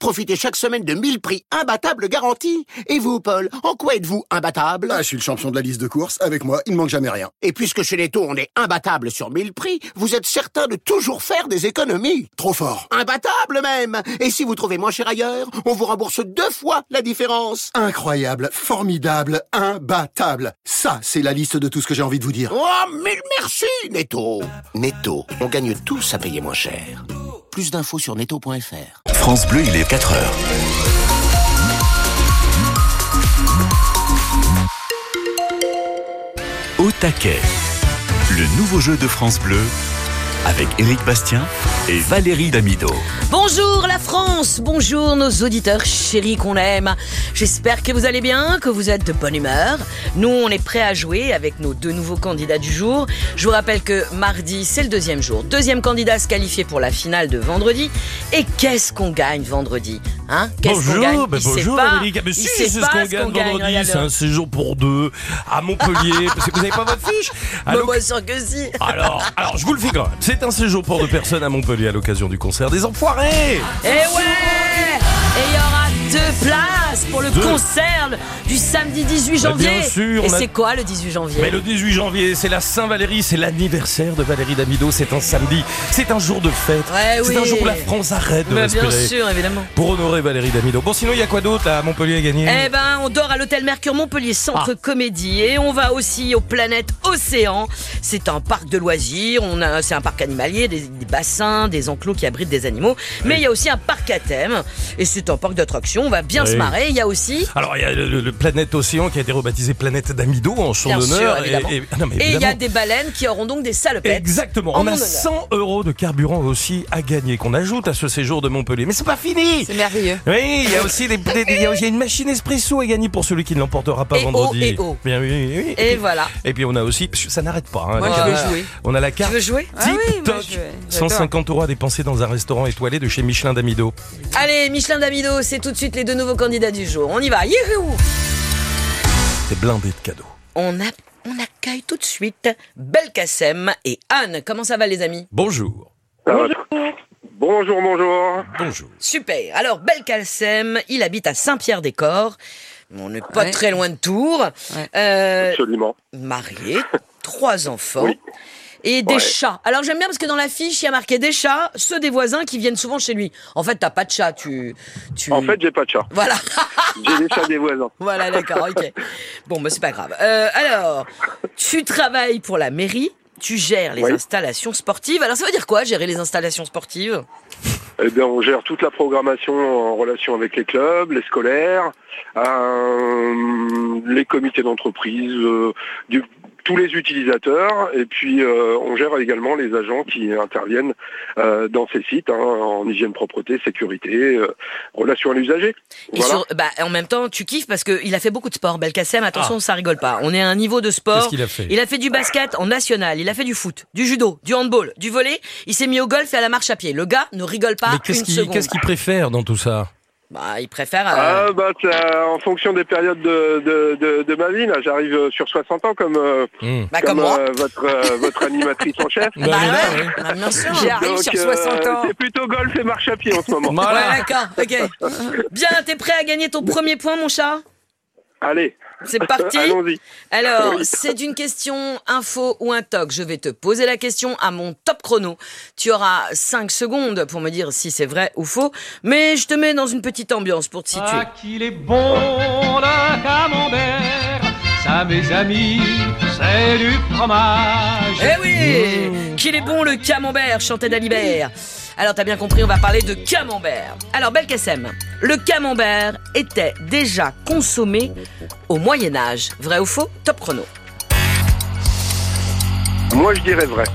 Profitez chaque semaine de 1000 prix imbattables garantis. Et vous, Paul, en quoi êtes-vous imbattable? Je suis le champion de la liste de courses. Avec moi, il ne manque jamais rien. Et puisque chez Netto, on est imbattable sur 1000 prix, vous êtes certain de toujours faire des économies. Trop fort. Imbattable même. Et si vous trouvez moins cher ailleurs, on vous rembourse 2 fois la différence. Incroyable, formidable, imbattable. Ça, c'est la liste de tout ce que j'ai envie de vous dire. Oh, mille merci, Netto. Netto, on gagne tous à payer moins cher. Plus d'infos sur netto.fr. France Bleu, il est 4h. Au taquet, le nouveau jeu de France Bleu avec Éric Bastien et Valérie Damido. Bonjour la France, bonjour nos auditeurs chéris qu'on aime. J'espère que vous allez bien, que vous êtes de bonne humeur. Nous, on est prêts à jouer avec nos 2 nouveaux candidats du jour. Je vous rappelle que mardi, c'est le 2e jour. 2e candidat se qualifier pour la finale de vendredi. Et qu'est-ce qu'on gagne vendredi? Qu'est-ce qu'on gagne? Bonjour Valérie. Mais si, c'est ce qu'on gagne vendredi. C'est un séjour pour 2 à Montpellier. Parce que vous n'avez pas votre fiche? Moi, sûr que si. Alors, je vous le fais quand même. C'est un séjour pour 2 personnes à Montpellier à l'occasion du concert des Enfoirés. Et ouais! Et il y aura 2 places pour le concert du samedi 18 janvier. Bien sûr. Et c'est quoi le 18 janvier? Mais le 18 janvier, c'est la Saint-Valérie, c'est l'anniversaire de Valérie Damido. C'est un samedi, c'est un jour de fête. C'est un jour où la France arrête de respirer. Bien sûr, évidemment. Pour honorer Valérie Damido. Bon, sinon, il y a quoi d'autre à Montpellier à gagner? On dort à l'hôtel Mercure Montpellier Centre Comédie. Et on va aussi aux planètes Océan. C'est un parc de loisirs. C'est un parc animalier, des bassins, des enclos qui abritent des animaux. Mais il y a aussi un parc à thème. Et c'est un parc d'attractions. On va bien se marrer. Il y a aussi... Alors, il y a le Planète Océan qui a été rebaptisé Planète Damido en son honneur. Et il y a des baleines qui auront donc des salopettes. Exactement. On a 100 € de carburant aussi à gagner qu'on ajoute à ce séjour de Montpellier. Mais c'est pas fini. C'est merveilleux. Oui, il y a aussi il y a une machine espresso à gagner pour celui qui ne l'emportera pas vendredi. Bien, oui. Et voilà. Et puis on a aussi, ça n'arrête pas. Moi, je veux jouer. On a la carte. Tu veux jouer? TikTok. 150 € à dépenser dans un restaurant étoilé de chez Michelin Damido. Allez, Michelin Damido, c'est tout de suite les 2 nouveaux candidats du jour. On y va. Youhou! C'est blindé de cadeaux. On accueille tout de suite Belkacem et Anne. Comment ça va les amis? Bonjour. Bonjour. Bonjour. Super. Alors Belkacem, il habite à Saint-Pierre-des-Corps. On n'est pas très loin de Tours. Absolument. Marié, 3 enfants. Oui. Et des chats. Alors j'aime bien parce que dans la fiche, il y a marqué des chats, ceux des voisins qui viennent souvent chez lui. En fait, t'as pas de chat, En fait, j'ai pas de chat. Voilà. J'ai des chats des voisins. Voilà, d'accord, ok. Bon, c'est pas grave. Alors, tu travailles pour la mairie, tu gères les installations sportives. Alors ça veut dire quoi, gérer les installations sportives? Eh bien, on gère toute la programmation en relation avec les clubs, les scolaires, les comités d'entreprise, tous les utilisateurs, et puis on gère également les agents qui interviennent dans ces sites, en hygiène, propreté, sécurité, relation à l'usager. Voilà. En même temps, tu kiffes parce qu'il a fait beaucoup de sport, Belkacem, attention, ça rigole pas. On est à un niveau de sport. Qu'est-ce qu'il a fait? Il a fait du basket en national, il a fait du foot, du judo, du handball, du volley, il s'est mis au golf et à la marche à pied. Le gars ne rigole pas une seconde. Qu'est-ce qu'il préfère dans tout ça? Il préfère... c'est en fonction des périodes de ma vie. Là, j'arrive sur 60 ans comme moi. Votre animatrice en chef. Bien sûr. J'arrive sur 60 ans. C'est plutôt golf et marche à pied en ce moment. Voilà. Ouais, d'accord, ok. Bien, t'es prêt à gagner ton premier point, mon chat? Allez. C'est parti. Allons-y. Alors, c'est une question info ou un toc. Je vais te poser la question à mon top chrono. Tu auras 5 secondes pour me dire si c'est vrai ou faux. Mais je te mets dans une petite ambiance pour te situer. Ah, qu'il est bon le camembert, ça mes amis, c'est du fromage. Eh oui, qu'il est bon le camembert, chantait Dalibert. Alors t'as bien compris, on va parler de camembert. Alors Belkacem, le camembert était déjà consommé au Moyen-Âge. Vrai ou faux? Top chrono. Moi je dirais vrai.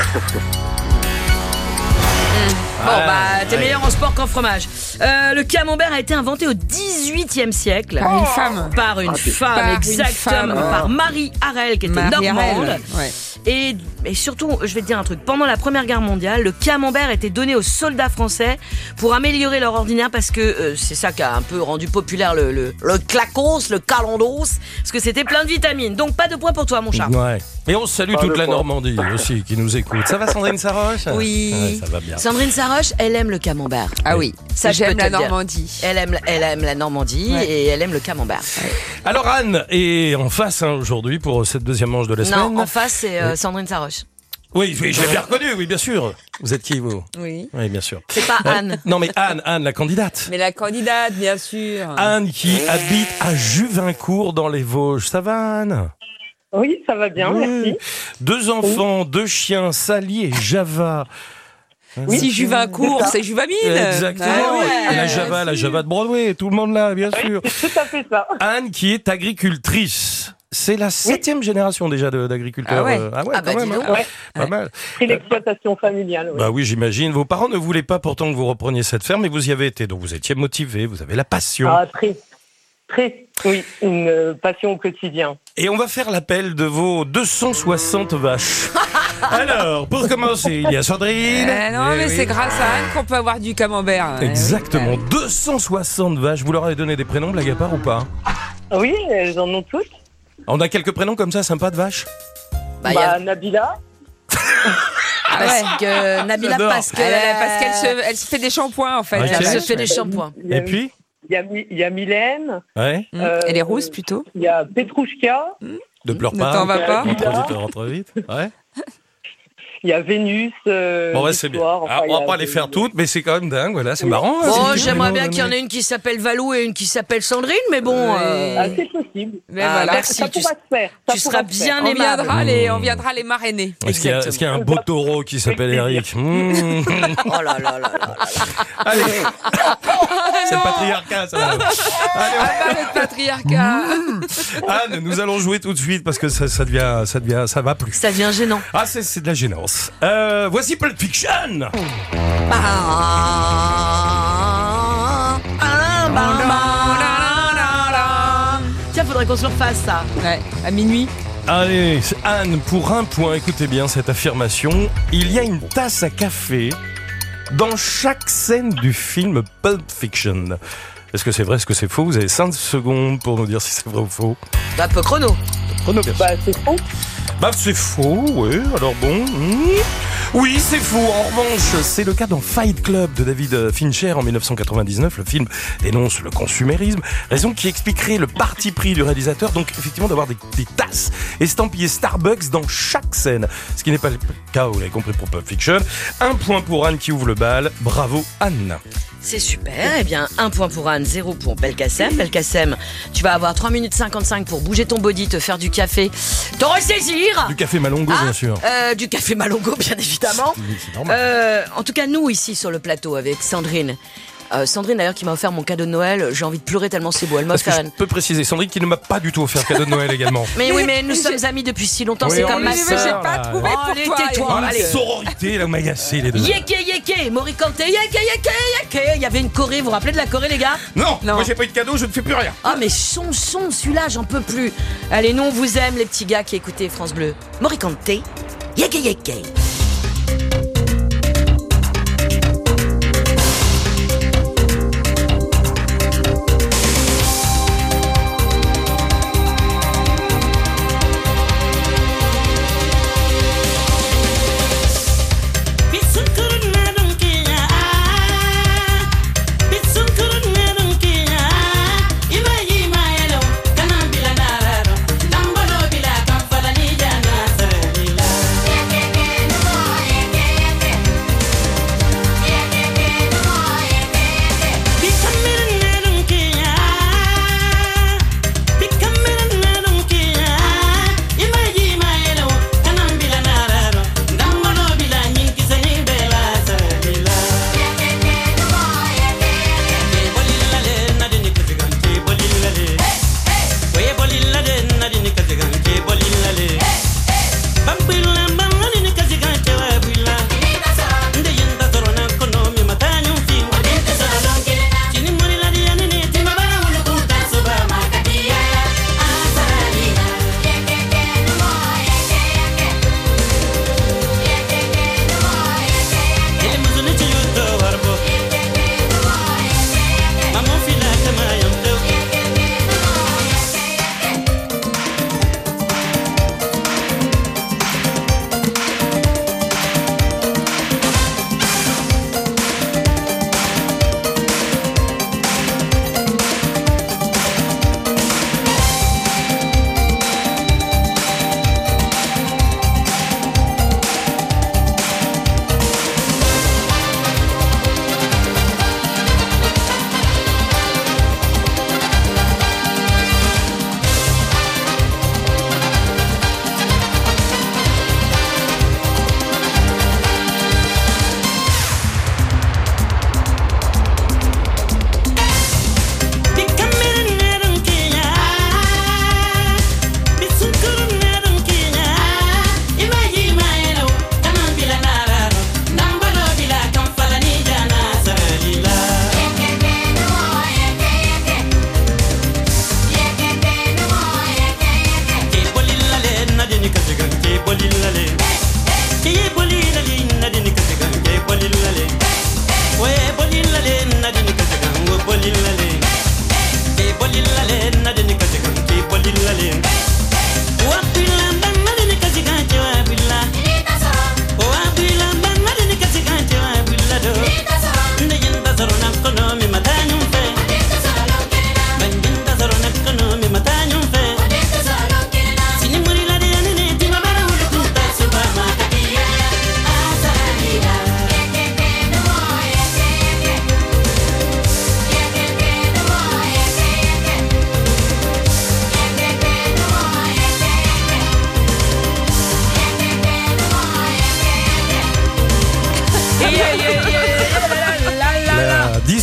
T'es meilleur en sport qu'en fromage. Le camembert a été inventé au XVIIIe siècle. Par une femme. Par une femme, exactement. Par Marie Harel, qui était normande. Ouais. Et et surtout, je vais te dire un truc. Pendant la Première Guerre mondiale, le camembert était donné aux soldats français pour améliorer leur ordinaire parce que c'est ça qui a un peu rendu populaire le clacos, le calandos, parce que c'était plein de vitamines. Donc pas de points pour toi, mon chat. Ouais. Et on salue toute la Normandie aussi qui nous écoute. Ça va, Sandrine Saroche ? Oui. Ouais, ça va bien. Sandrine Saroche, elle aime le camembert. Ah oui, Ça, j'aime je peux la te le dire. Normandie. Elle aime la Normandie et elle aime le camembert. Alors Anne est en face aujourd'hui pour cette deuxième manche de la semaine. Non, en face, c'est Sandrine Saroche. Oui, je l'ai bien reconnue, oui, bien sûr. Vous êtes qui, vous ? Oui. Oui, bien sûr. C'est pas Anne. Non, mais Anne, la candidate. Mais la candidate, bien sûr. Anne qui habite à Juvincourt dans les Vosges. Ça va, Anne ? Oui, ça va bien, merci. 2 enfants, 2 chiens, Sally et Java. Oui. Si Juvincourt, c'est Juvamine. Exactement. Ah ouais. Et la Java de Broadway, tout le monde là, bien sûr. C'est tout à fait ça. Anne qui est agricultrice. C'est la 7e génération déjà d'agriculteurs. Ah ouais. Quand même. dis donc. Ouais. Pas mal. Pris l'exploitation familiale. Oui. Bah oui, j'imagine. Vos parents ne voulaient pas pourtant que vous repreniez cette ferme, mais vous y avez été. Donc vous étiez motivé, vous avez la passion. Ah, très, oui, une passion au quotidien. Et on va faire l'appel de vos 260 vaches. Alors, pour commencer, il y a Sandrine. Non, mais oui. c'est grâce à Anne qu'on peut avoir du camembert. Exactement, 260 vaches. Vous leur avez donné des prénoms, blague à part ou pas ? Oui, elles en ont toutes. On a quelques prénoms comme ça, sympas de vaches ? Nabila. Parce que Nabila, J'adore. parce Elle se fait des shampoings, en fait. Ok. elle se fait des shampoings. Il y a- Et puis ? il y a Mylène. Ouais, Elle est rousse, plutôt. Il y a Petrouchka. ne pleure Ne pas. t'en va pas. Rentre vite. Ouais. Il y a Vénus. Bon, ouais, c'est bien. Victoire, enfin, Ah, il y on a va pas les faire toutes, mais c'est quand même dingue, voilà, c'est marrant. hein, Bon, c'est j'aimerais bien, bien qu'il y en ait une qui s'appelle Valou et une qui s'appelle Sandrine, mais bon. Ah, c'est possible. Mais Ah, voilà. merci. Ça pourra se faire. Ça tu pourra seras se faire. bien On aimable. viendra les marrainer. Est-ce qu'il y a un beau taureau qui s'appelle Eric Oh là là là là. Allez, c'est le patriarcat, ça. Allez, Le patriarcat. Anne, nous allons jouer tout de suite parce que ça va plus. Ça devient gênant. Ah, c'est de la gênance. Voici Pulp Fiction. Tiens, faudrait qu'on se le refasse ça. Ouais, à minuit. Allez, Anne, pour un point, écoutez bien cette affirmation. Il y a une tasse à café dans chaque scène du film Pulp Fiction. Est-ce que c'est vrai, est-ce que c'est faux ? Vous avez 5 secondes pour nous dire si c'est vrai ou faux. Bah, peu chrono. Chrono, bien sûr. C'est faux. Bah c'est faux, oui, alors bon. Oui, c'est faux. En revanche, c'est le cas dans Fight Club de David Fincher en 1999. Le film dénonce le consumérisme, raison qui expliquerait le parti pris du réalisateur, donc effectivement d'avoir des tasses estampillées Starbucks dans chaque scène. Ce qui n'est pas le cas, vous l'avez compris, pour Pulp Fiction. 1 point pour Anne qui ouvre le bal. Bravo Anne. C'est super. Eh bien, 1 point pour Anne, 0 pour Belkacem. Belkacem, tu vas avoir 3 minutes 55 pour bouger ton body, te faire du café, te ressaisir. Du café Malongo, bien sûr. Du café Malongo, bien évidemment. C'est normal. En tout cas, nous, ici, sur le plateau, avec Sandrine. Sandrine, d'ailleurs, qui m'a offert mon cadeau de Noël. J'ai envie de pleurer tellement c'est beau. Elle m'a Parce que offert je peux préciser, Sandrine qui ne m'a pas du tout offert cadeau de Noël également. Mais oui, mais nous sommes amis depuis si longtemps, Oui, c'est on comme ma est sœur. J'ai sœur, pas là. trouvé Oh, pour allez, toi. tais-toi. Oh, la Allez. sororité, là, m'agacer les deux. Yeke, Moricante, yeke. Il y avait une Corée, vous vous rappelez de la Corée, les gars? Non, Non. moi j'ai pas eu de cadeau, je ne fais plus rien. Ah, mais son, celui-là, j'en peux plus. Allez, nous, on vous aime, les petits gars qui écoutez France Bleu. Moricante, yeke. Bila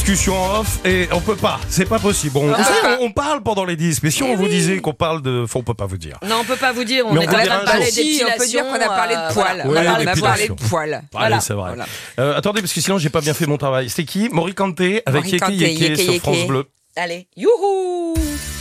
discussion en off et on peut pas, c'est pas possible. Bon, vous savez, on parle pendant les disques, mais si on vous disait qu'on parle de... on peut pas vous dire. Non, on peut pas vous dire, on Mais est on en peut train dire de un parler jour. d'épilation. On peut dire qu'on a parlé de poils. Ouais, On a d'épilation. parlé de poils. Allez, c'est vrai. Attendez, parce que sinon j'ai pas bien fait mon travail. C'est qui? Morikante avec Yeke Yeke sur France Bleu. Allez, youhou!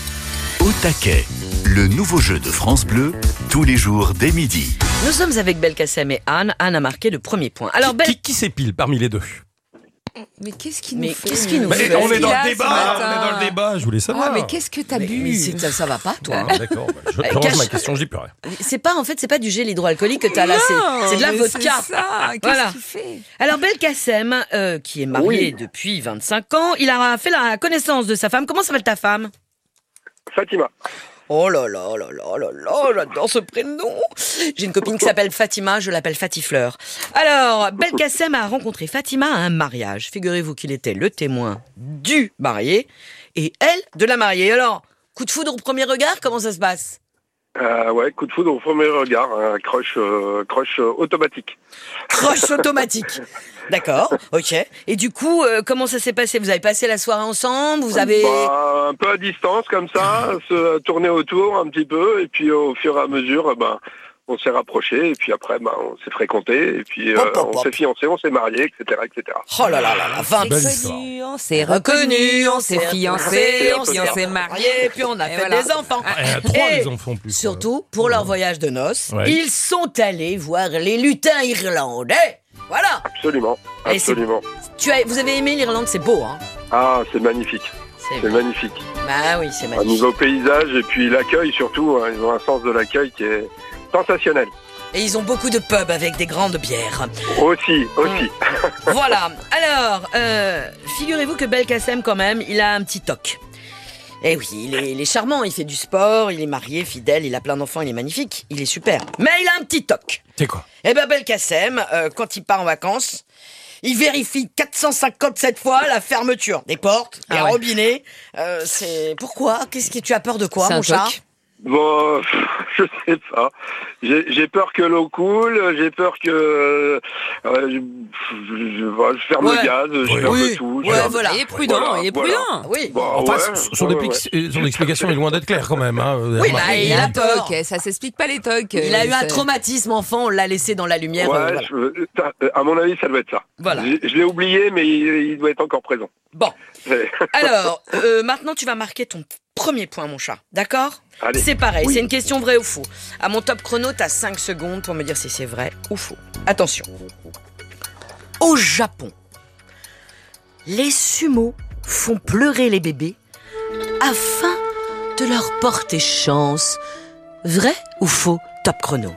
Au taquet, le nouveau jeu de France Bleu, tous les jours dès midi. Nous sommes avec Belkacem et Anne. Anne a marqué le premier point. Alors, Qui s'épile parmi les deux? Mais qu'est-ce qui Mais nous fait qu'est-ce qui nous fait On est dans Là, le ce débat, matin. on est dans le débat, je voulais savoir. Ah, mais qu'est-ce que t'as bu? ça va pas, toi. Ah, d'accord, je range Cache- ma question, je dis plus rien. C'est pas du gel hydroalcoolique que t'as là, c'est de la mais vodka. c'est ça. Qu'est-ce Voilà. qu'il fait? Alors Belkacem, qui est marié depuis 25 ans, il a fait la connaissance de sa femme. Comment s'appelle ta femme? Fatima. Oh là là là là là là, j'adore ce prénom. J'ai une copine qui s'appelle Fatima, je l'appelle Fatifleur. Alors, Belkacem a rencontré Fatima à un mariage. Figurez-vous qu'il était le témoin du marié et elle de la mariée. Alors, coup de foudre au premier regard, comment ça se passe? Ouais, coup de foudre au premier regard, un crush automatique. Crush automatique. D'accord, ok. Et du coup, comment ça s'est passé? Vous avez passé la soirée ensemble? Vous avez... Un peu à distance comme ça, se tourner autour un petit peu, et puis au fur et à mesure, on s'est rapprochés, et puis après, on s'est fréquentés, et puis on s'est fiancés, on s'est mariés, etc., etc. Oh là là là là, 20 Belle histoire. On s'est reconnus, on s'est fiancés, on puis on s'est mariés, puis on a Et fait voilà. des enfants. Trois Et les enfants en plus. surtout, pour leur voyage de noces, Ouais. ils sont allés voir les lutins irlandais. Voilà. Absolument, Et c'est- absolument. Vous avez aimé l'Irlande, c'est beau, hein? Ah, c'est magnifique, c'est magnifique. Bah oui, c'est Un magnifique. niveau paysage, et puis l'accueil surtout, hein, ils ont un sens de l'accueil qui est sensationnel. Et ils ont beaucoup de pubs avec des grandes bières. Aussi. Voilà. Alors, figurez-vous que Belkacem, quand même, il a un petit toc. Eh oui, il est charmant, il fait du sport, il est marié, fidèle, il a plein d'enfants, il est magnifique, il est super. Mais il a un petit toc. C'est quoi? Eh ben Belkacem, quand il part en vacances, il vérifie 457 fois la fermeture des portes, des robinets. C'est pourquoi? Qu'est-ce que tu as peur de quoi, C'est mon un chat? toc. Bon, je sais pas. J'ai peur que l'eau coule, j'ai peur que je ferme Ouais. le gaz, je ferme tout. Ouais, voilà. Il est prudent, il est prudent. Oui. Bon, Enfin, ouais, son ouais. explication est loin d'être claire quand même. Hein. Oui, bah, il a un peur. toc, ça s'explique pas les tocs. Il a eu un C'est- traumatisme enfant, on l'a laissé dans la lumière. Ouais, Voilà. à mon avis, ça doit être ça. Voilà. Je l'ai oublié, mais il doit être encore présent. Bon, C'est- alors, maintenant tu vas marquer ton premier point, mon chat. D'accord? Allez. C'est pareil, Oui. c'est une question vraie ou faux. À mon top chrono, t'as 5 secondes pour me dire si c'est vrai ou faux. Attention. Au Japon, les sumos font pleurer les bébés afin de leur porter chance. Vrai ou faux, top chrono?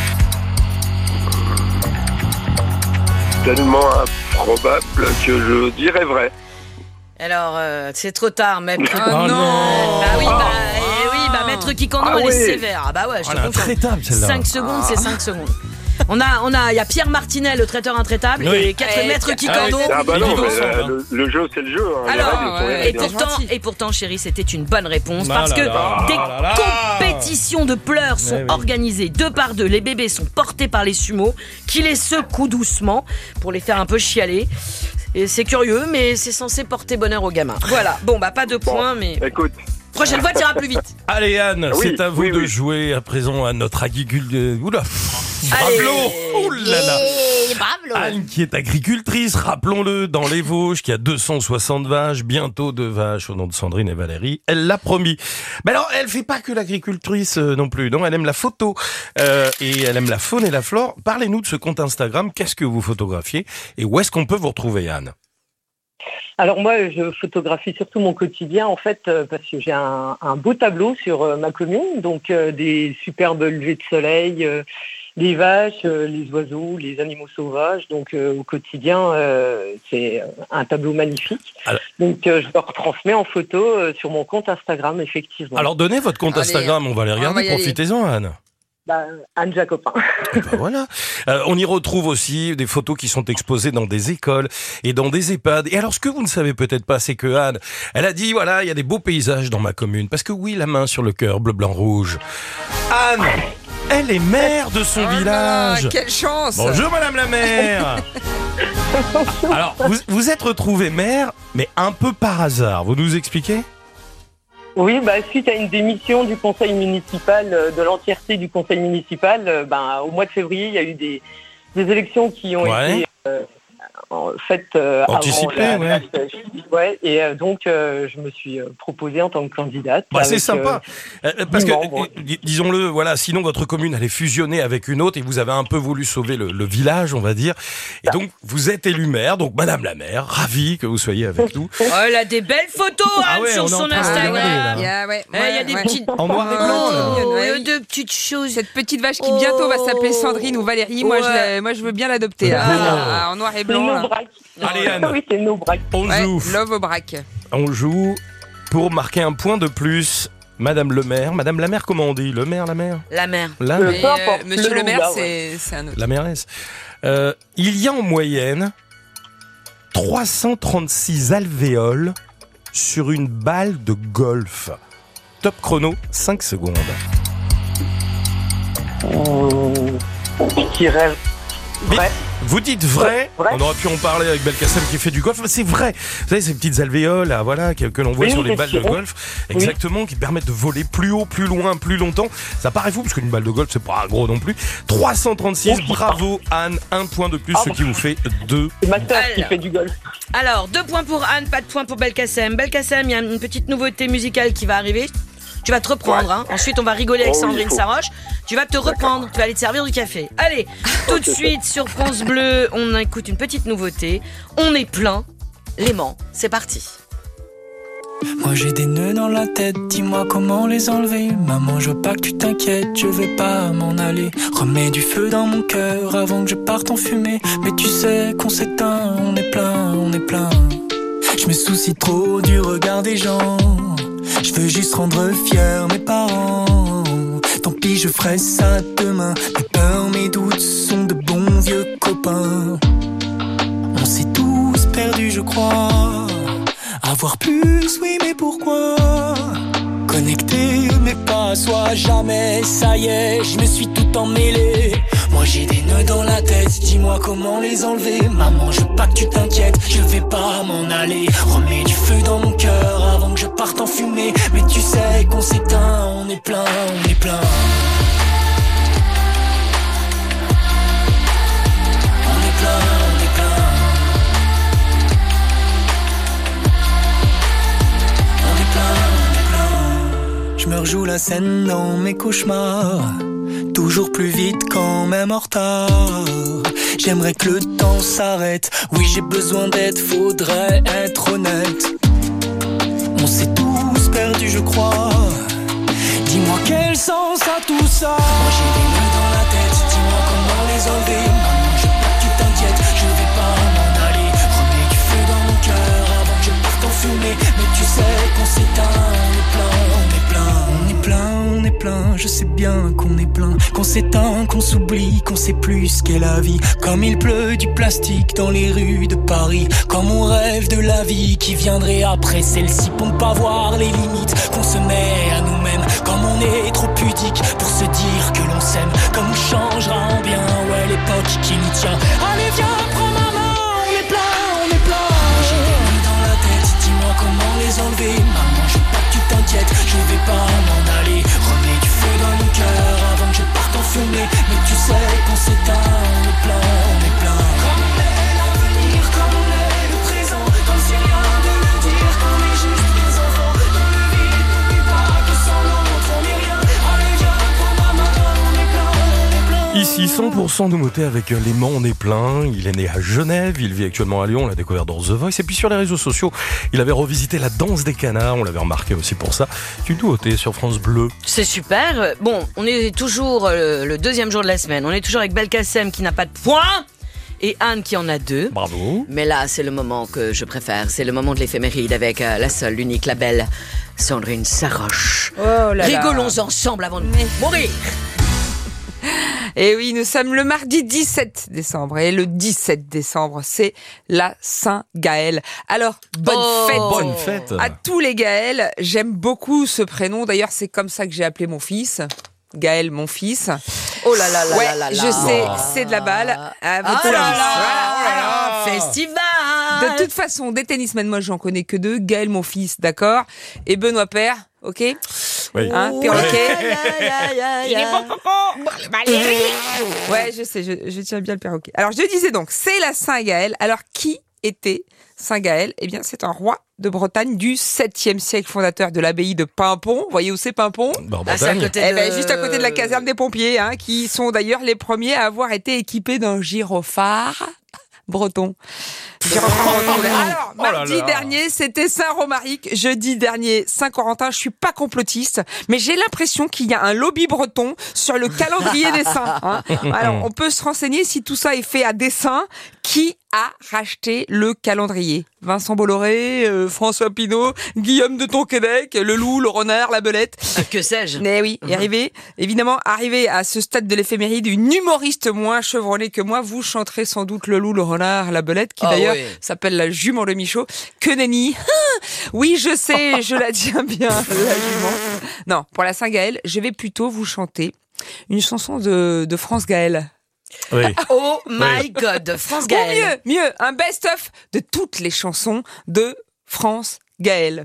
Tellement improbable que je dirais vrai. Alors, c'est trop tard, même. Oh non. Bah oui, Maître Kikando, Ah elle est oui. sévère. Ah bah ouais, je te Elle est confirme. intraitable, celle-là. 5 secondes, c'est 5 secondes. Il y a Pierre Martinet, le traiteur intraitable, Oui. et 4 Maître Kikando. Ah bah Ils non, vivent mais ensemble, le jeu, c'est le jeu. Hein. Les Alors, règles sont les ouais, règles. et pourtant, chérie, c'était une bonne réponse Là parce là que là des là là. compétitions de pleurs sont Ouais, oui. organisées 2 par 2. Les bébés sont portés par les sumos qui les secouent doucement pour les faire un peu chialer. Et c'est curieux, mais c'est censé porter bonheur aux gamins. Voilà. Bon, bah pas de points, mais Écoute, prochaine fois, t'iras plus vite. Allez Anne, Oui, c'est à vous oui, de oui. jouer à présent à notre agriculteur. Oula, Allez. Bravo. Ouh là là. Bravo. Anne qui est agricultrice, rappelons-le, dans les Vosges, qui a 260 vaches, bientôt 2 vaches au nom de Sandrine et Valérie. Elle l'a promis. Mais alors, elle fait pas que l'agricultrice non plus. Non, elle aime la photo et elle aime la faune et la flore. Parlez-nous de ce compte Instagram. Qu'est-ce que vous photographiez et où est-ce qu'on peut vous retrouver, Anne? Alors moi, je photographie surtout mon quotidien en fait parce que j'ai un beau tableau sur ma commune, donc des superbes levées de soleil, les vaches, les oiseaux, les animaux sauvages. Donc au quotidien, c'est un tableau magnifique. Alors- Donc je le retransmets en photo sur mon compte Instagram, effectivement. Alors, donnez votre compte Allez, Instagram, on va les on va regarder. y aller. Profitez-en, Anne. Anne Jacopin. Et ben voilà. On y retrouve aussi des photos qui sont exposées dans des écoles et dans des EHPAD. Et alors, ce que vous ne savez peut-être pas, c'est que Anne, elle a dit, voilà, il y a des beaux paysages dans ma commune. Parce que oui, la main sur le cœur, bleu, blanc, rouge. Anne, Elle est maire de son village. Quelle chance. Bonjour Madame la maire. Alors, vous êtes retrouvée maire, mais un peu par hasard. Vous nous expliquez ? Oui, suite à une démission du conseil municipal, de l'entièreté du conseil municipal, au mois de février, il y a eu des élections qui ont été faites anticipées, avant et donc je me suis proposée en tant que candidate. C'est sympa, parce que, disons-le, voilà, sinon votre commune allait fusionner avec une autre et vous avez un peu voulu sauver le village, on va dire. Et donc, vous êtes élue maire, donc Madame la maire, ravie que vous soyez avec nous. Oh, elle a des belles photos sur son Instagram. Il y a des petites... En noir et blanc, là. De petites choses. Cette petite vache qui bientôt va s'appeler Sandrine ou Valérie, moi je veux bien l'adopter. En noir et blanc. Allez Anne, oui, c'est nos braques. on joue. Love au braque. On joue pour marquer un point de plus. Madame le maire, Madame la maire, comment on dit ? Le maire, la maire ? La maire. La Mais, peu importe, monsieur le maire, là, c'est un autre. La mairesse. Il y a en moyenne 336 alvéoles sur une balle de golf. Top chrono, 5 secondes. Qui rêve. Vrai. Vous dites vrai, Vrai. On aurait pu en parler avec Belkacem qui fait du golf, mais c'est vrai. Vous savez, ces petites alvéoles là, voilà, que l'on voit Oui, sur les c'est balles de sûr. golf, exactement, qui permettent de voler plus haut, plus loin, plus longtemps. Ça paraît fou, parce qu'une balle de golf, c'est pas gros non plus. 336, bravo Anne, un point de plus, ce qui vous fait 2. C'est ma sœur qui Alors. fait du golf. Alors, 2 points pour Anne, pas de points pour Belkacem. Belkacem, il y a une petite nouveauté musicale qui va arriver. Tu vas te reprendre, hein. Ensuite, on va rigoler avec Oh oui, Sandrine il faut. Saroche. Tu vas te reprendre, tu vas aller te servir du café. Allez, tout de suite sur France Bleu, on écoute une petite nouveauté. On est plein. L'aimant, c'est parti. Moi j'ai des nœuds dans la tête, dis-moi comment les enlever. Maman, je veux pas que tu t'inquiètes, je vais pas m'en aller. Remets du feu dans mon cœur avant que je parte en fumée. Mais tu sais qu'on s'éteint, on est plein, on est plein. Je me soucie trop du regard des gens. Je veux juste rendre fiers mes parents. Tant pis, je ferai ça demain. Mes peurs, mes doutes sont de bons vieux copains. On s'est tous perdus, je crois. Avoir plus, oui, mais pourquoi? Connecté, mais pas à soi, jamais, ça y est, je me suis tout emmêlé. Moi j'ai des nœuds dans la tête, dis-moi comment les enlever. Maman, je veux pas que tu t'inquiètes, je vais pas m'en aller. Remets du feu dans mon cœur avant que je parte en fumée. Mais tu sais qu'on s'éteint, on est plein, on est plein. On est plein, on est plein. On est plein, on est plein. Je me rejoue la scène dans mes cauchemars. Toujours plus vite quand même en retard. J'aimerais que le temps s'arrête. Oui, j'ai besoin d'aide, faudrait être honnête. On s'est tous perdus, je crois. Dis-moi quel sens a tout ça. Moi j'ai des nœuds dans la tête, dis-moi comment les enlever. Maman, je veux pas que tu t'inquiètes, je vais pas m'en aller. Remets du feu dans mon cœur avant que je parte en fumée. Mais tu sais qu'on s'éteint, on est plein, on est plein. On est plein, on est plein, je sais bien qu'on est plein. Qu'on s'éteint, qu'on s'oublie, qu'on sait plus ce qu'est la vie. Comme il pleut du plastique dans les rues de Paris. Comme on rêve de la vie qui viendrait après celle-ci. Pour ne pas voir les limites qu'on se met à nous-mêmes. Comme on est trop pudique pour se dire que l'on s'aime. Comme on changera en bien, ouais, l'époque qui nous tient. Allez viens, prends ma main, on est plein, on est plein. Moi j'ai des nuits dans la tête, dis-moi comment les enlever. Maman, je veux pas que tu t'inquiètes, je vais pas m'en aller. Remets du feu dans mon cœur avant que je parte en fumée. Mais tu sais qu'on s'éteint, on est plein, on est plein. Comme on est l'avenir, comme on est le présent. Comme c'est rien de le dire, qu'on est juste des enfants. Dans le vide, n'oublie pas que sans l'autre on est rien. Allez viens, prends ma main, on est plein, on est plein. Ici, 100% nouveauté avec l'aimant, on est plein. Il est né à Genève, il vit actuellement à Lyon, on l'a découvert dans The Voice. Et puis sur les réseaux sociaux, il avait revisité la danse des canards, on l'avait remarqué aussi pour ça. C'est une nouveauté sur France Bleu. C'est super. Bon, on est toujours le deuxième jour de la semaine. On est toujours avec Belkacem qui n'a pas de points et Anne qui en a 2. Bravo. Mais là, c'est le moment que je préfère. C'est le moment de l'éphéméride avec la seule, l'unique, la belle Sandrine Saroche. Oh là là. Rigolons ensemble avant de mourir. Et oui, nous sommes le mardi 17 décembre. Et le 17 décembre, c'est la Saint-Gaël. Alors, bonne fête. Bonne fête. À tous les Gaëls. J'aime beaucoup ce prénom. D'ailleurs, c'est comme ça que j'ai appelé mon fils. Gaël, mon fils. Oh là là là Ouais, là là. je sais, c'est de la balle. À votre Oh là service. là, Voilà. festival. De toute façon, des tennismen, moi j'en connais que 2. Gaël, mon fils, d'accord. Et Benoît Père, ok. Oui. Hein, Oh, perroquet. Il est bon coco. Ouais, je sais, je tiens bien le perroquet. Alors, je disais donc, c'est la Saint-Gaël. Alors, qui était Saint-Gaël? Eh bien, c'est un roi de Bretagne du 7e siècle, fondateur de l'abbaye de Paimpont. Vous voyez où c'est Paimpont? Ah, c'est à côté Eh ben, juste à côté de la caserne des pompiers, hein, qui sont d'ailleurs les premiers à avoir été équipés d'un gyrophare breton. Alors, mardi dernier, c'était Saint-Romaric. Jeudi dernier, Saint-Corentin. Je suis pas complotiste, mais j'ai l'impression qu'il y a un lobby breton sur le calendrier des saints. Hein. Alors, on peut se renseigner si tout ça est fait à dessein. Qui a racheté le calendrier? Vincent Bolloré, François Pinault, Guillaume de Tonquédec, le loup, le renard, la belette. Que sais-je? Mais oui, évidemment, arrivé à ce stade de l'éphéméride, une humoriste moins chevronnée que moi, vous chanterez sans doute le loup, le renard, la belette, qui d'ailleurs s'appelle la jument de Michaud. Que nenni. Oui, je sais, je la tiens bien, la jument. Non, pour la Saint-Gaël, je vais plutôt vous chanter une chanson de France Gaël. Oui. Oh my God, France Gaël. Ou mieux, un best-of de toutes les chansons de France Gaël.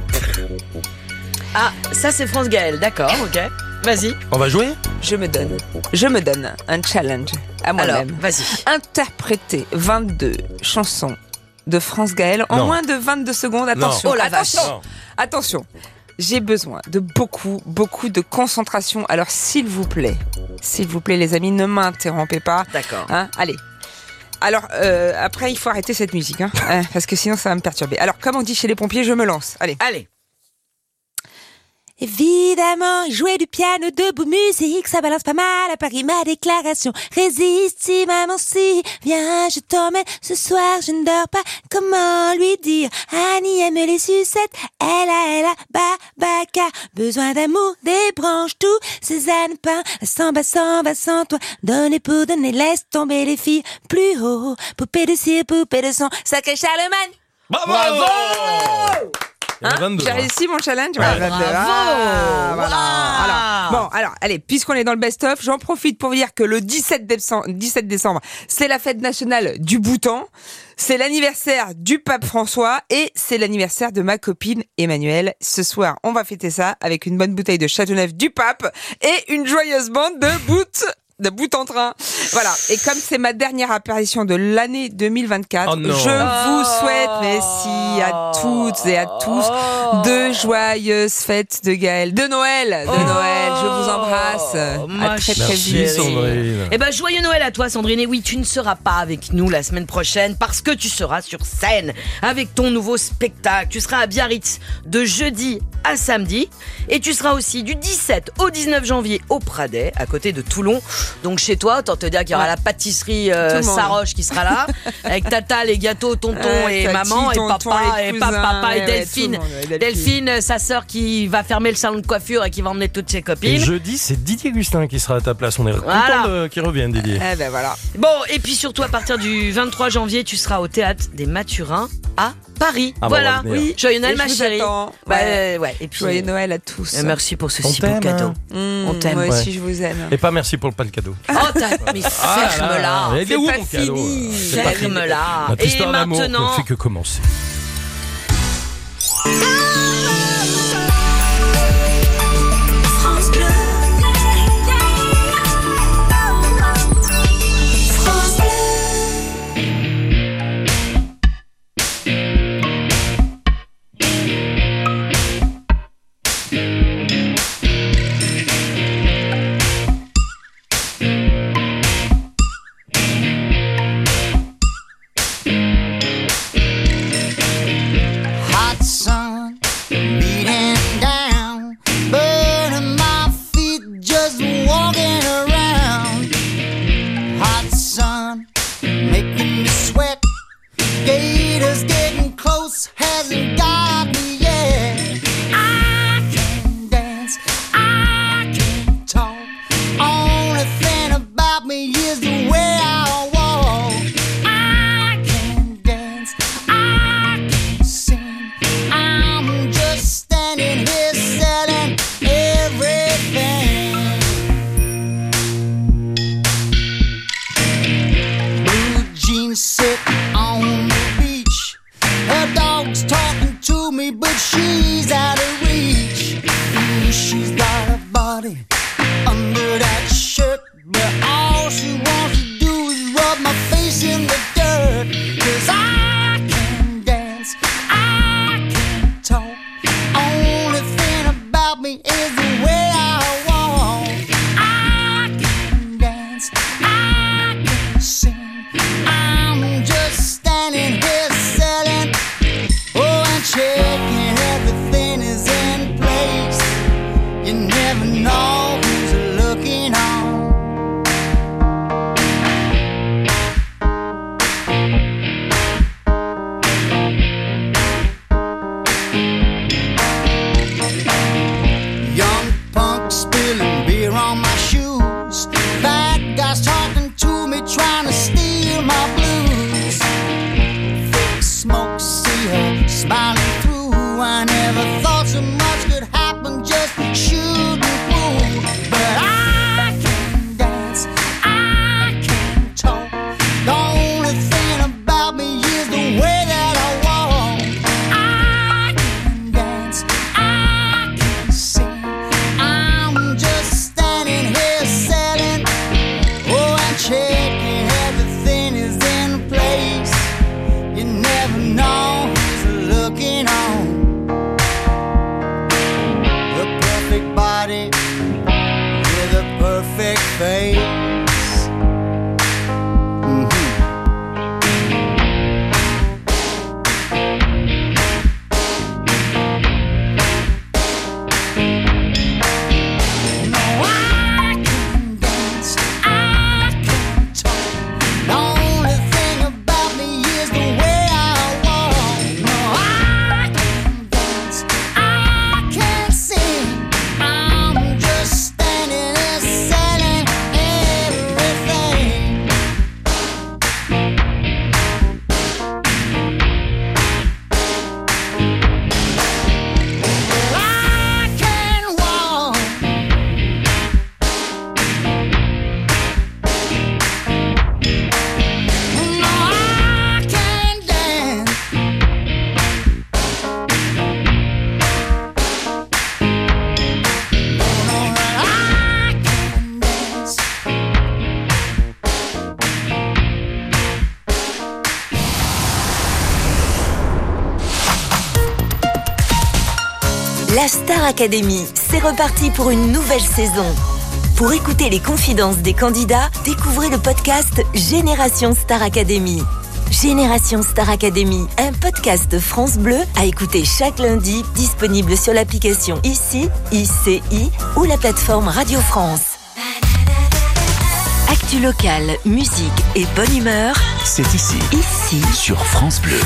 Ah, ça c'est France Gaël, d'accord, ok. Vas-y. On va jouer? Je me donne un challenge à moi-même. Alors, vas-y. Interpréter 22 chansons de France Gaël en moins de 22 secondes. Attention, Oh la vache. attention. J'ai besoin de beaucoup de concentration. Alors, s'il vous plaît, les amis, ne m'interrompez pas. D'accord. Hein, allez. Alors, après, il faut arrêter cette musique, hein, parce que sinon, ça va me perturber. Alors, comme on dit chez les pompiers, je me lance. Allez. Évidemment, il jouait du piano, debout, musique, ça balance pas mal à Paris, ma déclaration. Résiste, si maman si, viens, je t'emmène, ce soir je ne dors pas, comment lui dire? Annie aime les sucettes, elle a, Babacar, besoin d'amour, des branches, tout, Cézanne peint, sans bas, sans toi, donner pour donner, laisse tomber les filles, plus haut, poupée de cire, poupée de son, sacré Charlemagne. Bravo! J'ai réussi mon challenge. Bravo. Alors, allez, puisqu'on est dans le best-of, j'en profite pour vous dire que le 17 décembre, c'est la fête nationale du Bhoutan, c'est l'anniversaire du pape François et c'est l'anniversaire de ma copine Emmanuelle. Ce soir, on va fêter ça avec une bonne bouteille de Châteauneuf du pape et une joyeuse bande de bout en train. Voilà. Et comme c'est ma dernière apparition de l'année 2024, je vous souhaite, merci à toutes et à tous, de joyeuses fêtes de Gaël, de Noël. Je vous embrasse. À très Merci vite. Sandrine. Eh ben, joyeux Noël à toi, Sandrine. Et oui, tu ne seras pas avec nous la semaine prochaine parce que tu seras sur scène avec ton nouveau spectacle. Tu seras à Biarritz de jeudi à samedi et tu seras aussi du 17 au 19 janvier au Pradet, à côté de Toulon. Donc chez toi, autant te dire qu'il y aura la pâtisserie Saroche qui sera là, avec tata, les gâteaux, tonton et tati, maman tonton, et les papa cousins, et Delphine. tout le monde, Delphine, sa sœur qui va fermer le salon de coiffure et qui va emmener toutes ses Et copines. jeudi, c'est Didier Gustin qui sera à ta place. On est Voilà. content qu'il revienne, Didier. Eh ben voilà. Bon, et puis surtout à partir du 23 janvier, tu seras au théâtre des Mathurins à Paris. Ah bah, voilà. on va venir. Joyeux Noël, Et ma je vous chérie. attends. Ouais. Et puis Joyeux Noël à tous. merci pour ce On si beau t'aime, cadeau. hein. On t'aime. Moi Ouais. aussi, je vous aime. Et pas merci pour pas le cadeau. Oh, mais ferme-la. Il est où pas mon cadeau? fini. C'est pas fini. Ferme-la. Notre Et histoire d'amour maintenant, ne fait que commencer. France Bleu. France Bleu. Hot sun she's out of reach. She's got a body under that shirt, but all she wants to do is rub my face in the dirt. 'Cause I can dance, I can talk. Only thing about me is the way I walk. I can dance, I can sing. I'm just standing here selling, oh, and checking everything is in place. You never know who's looking on. Young punk spilling beer on my shoes. Bad guys talking to me, trying to steal my blues. Thick smoke, see her smiling through. I never thought so much could happen, just shooting through. But I can dance, I can talk. The only thing about me is the way that I walk. I can dance, I can sing. I'm just standing here selling, oh, and checking everything is in place. You never know who's looking on. The perfect body with a perfect face. No, I can dance, I can talk. The only thing about me is the way I walk. No, I can dance, I can sing. I'm just standing there selling everything. Well, I can walk. No, I can dance. No, I can dance. La Star Academy, c'est reparti pour une nouvelle saison. Pour écouter les confidences des candidats, découvrez le podcast Génération Star Academy. Génération Star Academy, un podcast France Bleu à écouter chaque lundi, disponible sur l'application ICI, ICI ou la plateforme Radio France. Actu locale, musique et bonne humeur, C'est ici, sur France Bleu.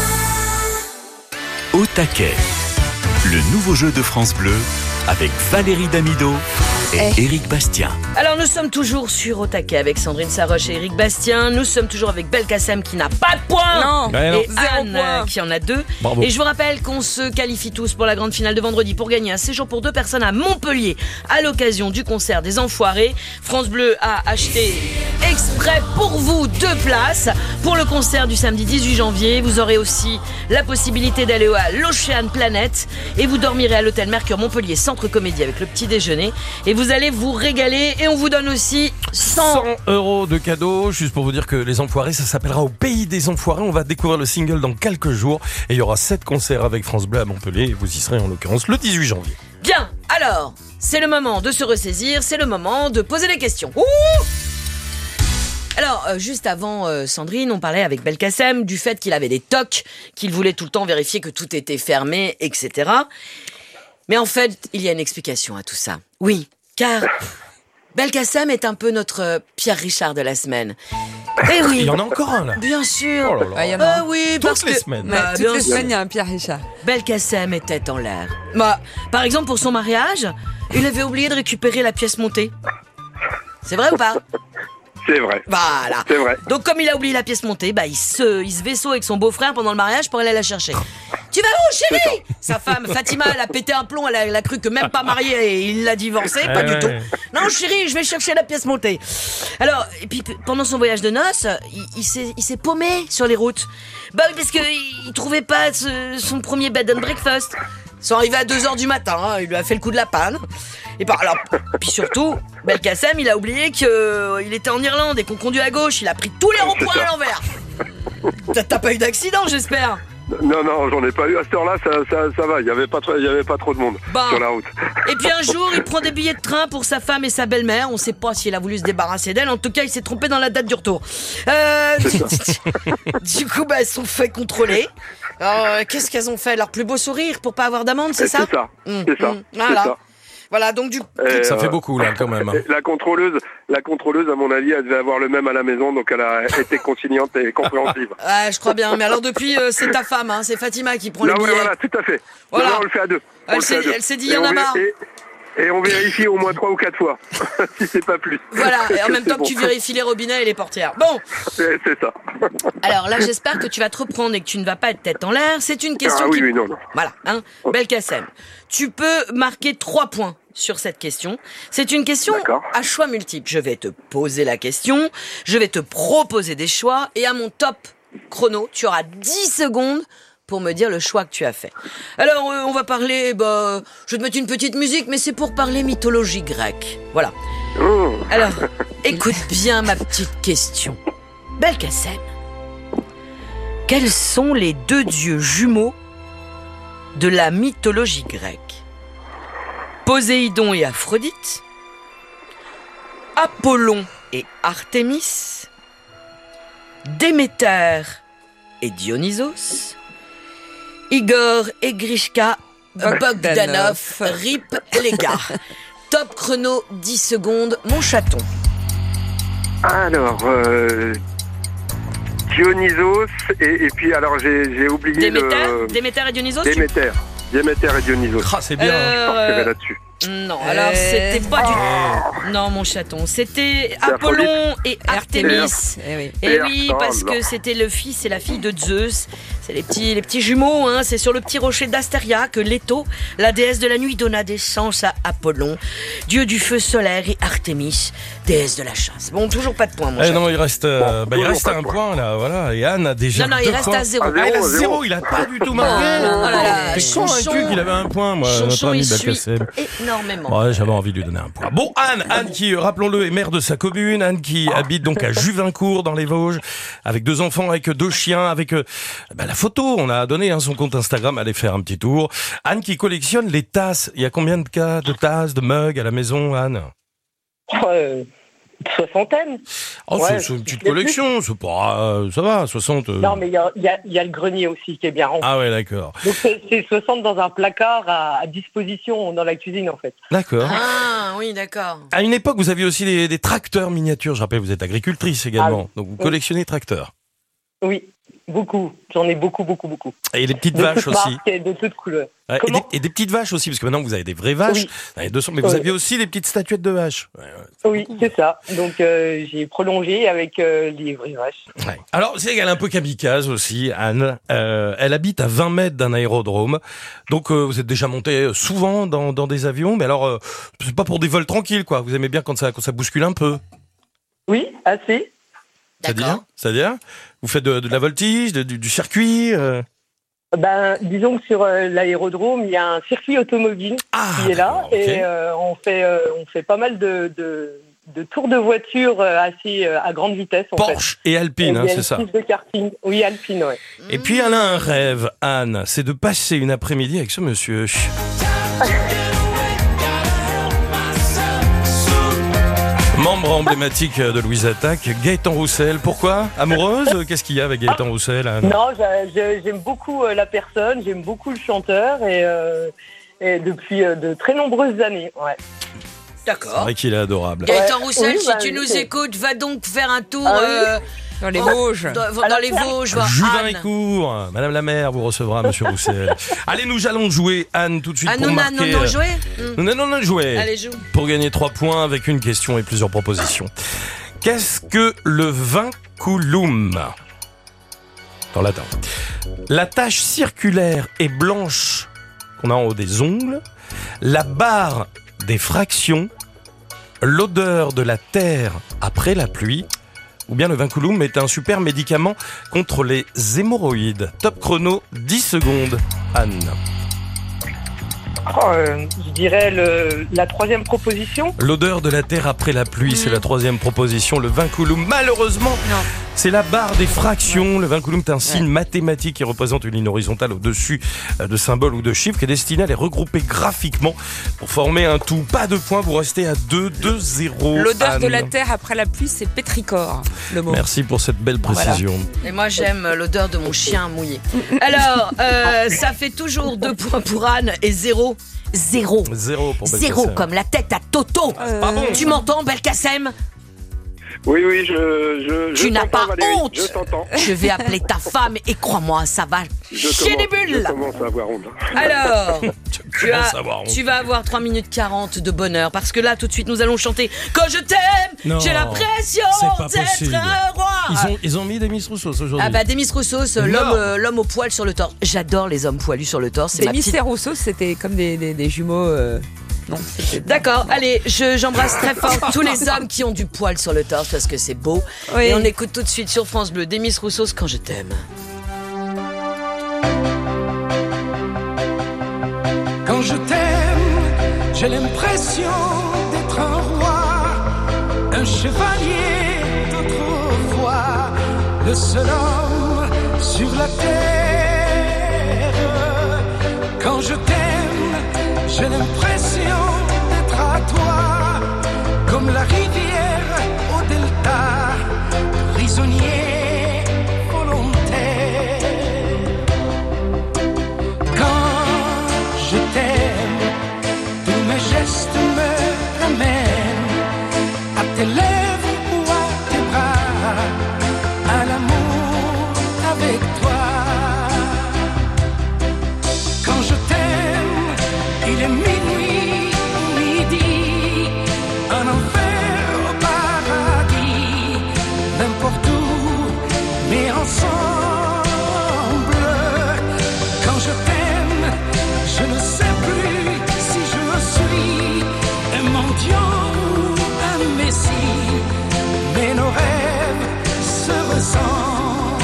Au taquet, le nouveau jeu de France Bleu avec Valérie Damido et Éric Bastien. Alors nous sommes toujours sur Au taquet avec Sandrine Saroche et Éric Bastien. Nous sommes toujours avec Belkacem qui n'a pas de points. Non. Ouais, non. Et Anne qui en a 2. Bravo. Et je vous rappelle qu'on se qualifie tous pour la grande finale de vendredi pour gagner un séjour pour 2 personnes à Montpellier à l'occasion du concert des Enfoirés. France Bleu a acheté exprès pour vous 2 places pour le concert du samedi 18 janvier. Vous aurez aussi la possibilité d'aller à l'Ocean Planet et vous dormirez à l'hôtel Mercure Montpellier Centre Comédie avec le petit déjeuner et vous allez vous régaler et on vous donne aussi 100 € de cadeaux, juste pour vous dire que les Enfoirés, ça s'appellera Au Pays des Enfoirés. On va découvrir le single dans quelques jours et il y aura 7 concerts avec France Bleu à Montpellier et vous y serez en l'occurrence le 18 janvier. Bien, alors, c'est le moment de se ressaisir, c'est le moment de poser des questions. Ouh Alors, juste avant, Sandrine, on parlait avec Belkacem du fait qu'il avait des tocs, qu'il voulait tout le temps vérifier que tout était fermé, etc. Mais en fait, il y a une explication à tout ça. Oui, car Belkacem est un peu notre Pierre Richard de la semaine. Eh oui. Il y en a encore un là. Bien sûr. Oh là là. Ah, il y en a un. Oui, Toutes parce les que semaines. Ouais, toutes bien les sûr. semaines, il y a un Pierre Richard. Belkacem était en l'air. Bah, par exemple, pour son mariage, il avait oublié de récupérer la pièce montée. C'est vrai ou pas? C'est vrai. Voilà. C'est vrai. Donc comme il a oublié la pièce montée, bah il se vaisseau avec son beau-frère pendant le mariage pour aller la chercher. Tu vas où, chérie? Sa femme, Fatima, elle a pété un plomb, elle a cru que même pas marié et il l'a divorcé, pas du tout. Non, chérie, je vais chercher la pièce montée. Alors, et puis pendant son voyage de noces, il s'est paumé sur les routes. Bah oui, parce que il trouvait pas son premier bed and breakfast. Ils sont arrivés à 2h du matin, hein, il lui a fait le coup de la panne. Et puis surtout, Belkacem, il a oublié qu'il était en Irlande et qu'on conduit à gauche, il a pris tous les ronds-points à l'envers. T'as pas eu d'accident, j'espère? Non, j'en ai pas eu. À cette heure-là, ça va. Il y avait pas trop de monde sur la route. Et puis un jour, il prend des billets de train pour sa femme et sa belle-mère. On sait pas s'il a voulu se débarrasser d'elle. En tout cas, il s'est trompé dans la date du retour. Du coup, elles sont fait contrôler. Qu'est-ce qu'elles ont fait? Leur plus beau sourire pour pas avoir d'amende, c'est ça? C'est ça. Voilà. Voilà, donc du coup... Ça fait beaucoup, là, quand même. La contrôleuse, à mon avis, elle devait avoir le même à la maison, donc elle a été conciliante et compréhensive. Je crois bien. Mais alors, depuis, c'est ta femme, hein, c'est Fatima qui prend les billets. Voilà, tout à fait. Voilà. On le fait à deux. Elle s'est dit, il y en a marre. Et on vérifie au moins 3 ou 4 fois, si c'est pas plus. Voilà, et en même temps que tu vérifies les robinets et les portières. Bon. C'est ça. Alors là, j'espère que tu vas te reprendre et que tu ne vas pas être tête en l'air. C'est une question non. Voilà, hein. Belkacem. Tu peux marquer 3 points sur cette question. C'est une question à choix multiples. Je vais te poser la question, je vais te proposer des choix, et à mon top chrono, tu auras 10 secondes pour me dire le choix que tu as fait. Alors, on va parler, je vais te mettre une petite musique, mais c'est pour parler mythologie grecque. Voilà. Alors, écoute bien ma petite question. Belkacem, quels sont les 2 dieux jumeaux de la mythologie grecque? Poséidon et Aphrodite, Apollon et Artémis, Déméter et Dionysos, Igor et Grishka Bogdanov. RIP les gars. Top chrono, 10 secondes, mon chaton. Alors, Dionysos et puis alors j'ai oublié Déméter et Dionysos. Déméter et Dionysos. C'est bien. Je partirai là-dessus. Non, alors c'était pas du tout. Non, mon chaton, c'était Apollon et Artémis. Et oui, parce que c'était le fils et la fille de Zeus. C'est les petits jumeaux, hein. C'est sur le petit rocher d'Astéria que Leto, la déesse de la nuit, donna naissance à Apollon, dieu du feu solaire, et Artémis, déesse de la chasse. Bon, toujours pas de points, mon chaton. Non, il reste à un point, là, voilà. Et Anne a déjà il reste à 0. Il a 0, il a pas du tout marqué. Oh là là, J'étais convaincu qu'il avait un point, moi, notre ami Belkacem. Énormément. Ouais, j'avais envie de lui donner un point. Bon, Anne qui, rappelons-le, est maire de sa commune. Anne qui habite donc à Juvincourt, dans les Vosges, avec 2 enfants, avec 2 chiens, avec la photo. On a donné son compte Instagram, allez faire un petit tour. Anne qui collectionne les tasses. Il y a combien de tasses, de mugs à la maison, Anne? Soixantaine. C'est une petite collection, c'est pas, ça va, 60. Non, mais il y a le grenier aussi qui est bien rempli. Ah ouais, d'accord. Donc c'est 60 dans un placard à disposition dans la cuisine, en fait. D'accord. Ah oui, d'accord. À une époque, vous aviez aussi des tracteurs miniatures. Je rappelle, vous êtes agricultrice également, donc vous collectionnez tracteurs. Oui, beaucoup. J'en ai beaucoup. Et les petites vaches aussi. De toutes couleurs. Ouais, et des petites vaches aussi, parce que maintenant vous avez des vraies vaches. Oui. Mais vous aviez aussi des petites statuettes de vaches. Oui, c'est ça. Donc j'ai prolongé avec les vraies vaches. Ouais. Alors, c'est qu'elle est un peu kamikaze aussi, Anne. Elle habite à 20 mètres d'un aérodrome. Donc vous êtes déjà monté souvent dans des avions, mais alors c'est pas pour des vols tranquilles, quoi. Vous aimez bien quand ça bouscule un peu. Oui, assez. C'est-à-dire vous faites de la voltige, du circuit disons que sur l'aérodrome, il y a un circuit automobile qui est là, et on fait pas mal de tours de voiture assez à grande vitesse. Porsche et Alpine, c'est ça. De karting. Oui, Alpine, ouais. Et puis elle a un rêve, Anne, c'est de passer une après-midi avec ce monsieur. Membre emblématique de Louise Attaque, Gaëtan Roussel. Pourquoi? Amoureuse? Qu'est-ce qu'il y a avec Gaëtan Roussel, Anne? Non, j'aime beaucoup la personne, j'aime beaucoup le chanteur, et depuis de très nombreuses années. Ouais. D'accord. C'est vrai qu'il est adorable. Gaëtan Roussel, si tu nous écoutes, va donc faire un tour dans les Vosges. Dans les Vosges, Juvincourt. Madame la maire vous recevra, monsieur Roussel. Allez, nous allons jouer, Anne, tout de suite pour marquer. Non, jouer. Allez, joue. Pour gagner 3 points avec une question et plusieurs propositions. Qu'est-ce que le vinculum? Dans latin. La tache circulaire et blanche qu'on a en haut des ongles, la barre des fractions, l'odeur de la terre après la pluie, ou bien le vinculum est un super médicament contre les hémorroïdes. Top chrono, 10 secondes, Anne. Je dirais la troisième proposition. L'odeur de la terre après la pluie, c'est la troisième proposition. Le vinculum, malheureusement, c'est la barre des fractions. Le vinculum est un signe mathématique qui représente une ligne horizontale au-dessus de symboles ou de chiffres qui est destiné à les regrouper graphiquement pour former un tout. Pas de points, vous restez à 2-2-0. L'odeur de la terre après la pluie, c'est pétrichor, le mot. Merci pour cette belle précision. Voilà. Et moi, j'aime l'odeur de mon chien mouillé. Alors, ça fait toujours 2 points pour Anne et 0. 0 pour Belkacem. 0 comme la tête à Toto. Pas bon. Tu m'entends, Belkacem? Oui, je Tu n'as t'entends, pas Valérie, honte. Je t'entends. Je vais appeler ta femme et crois-moi, ça va chier des bulles. Je commence à avoir honte. Alors, tu vas avoir 3 minutes 40 de bonheur parce que là, tout de suite, nous allons chanter Quand je t'aime, j'ai l'impression d'être un roi. Ils ont mis Demis Roussos aujourd'hui. Ah bah Demis Roussos, l'homme au poil sur le torse. J'adore les hommes poilus sur le torse. Demis et Roussos, c'était comme des jumeaux. Non, d'accord, allez, j'embrasse très fort tous les hommes qui ont du poil sur le torse parce que c'est beau. Oui. Et on écoute tout de suite sur France Bleu Demis Roussos Quand je t'aime. Quand je t'aime, j'ai l'impression d'être un roi, un chevalier d'autrefois, le seul homme sur la terre. Quand je t'aime, j'ai l'impression d'être à toi, comme la rivière au delta, prisonnier volontaire. Quand je t'aime, tous mes gestes me ramènent à tes lèvres ou à tes bras, à l'amour avec toi. Quand je t'aime, il est minuit, midi, un enfer au paradis, n'importe où, mais ensemble. Quand je t'aime, je ne sais plus si je suis un mendiant ou un messie, mais nos rêves se ressemblent.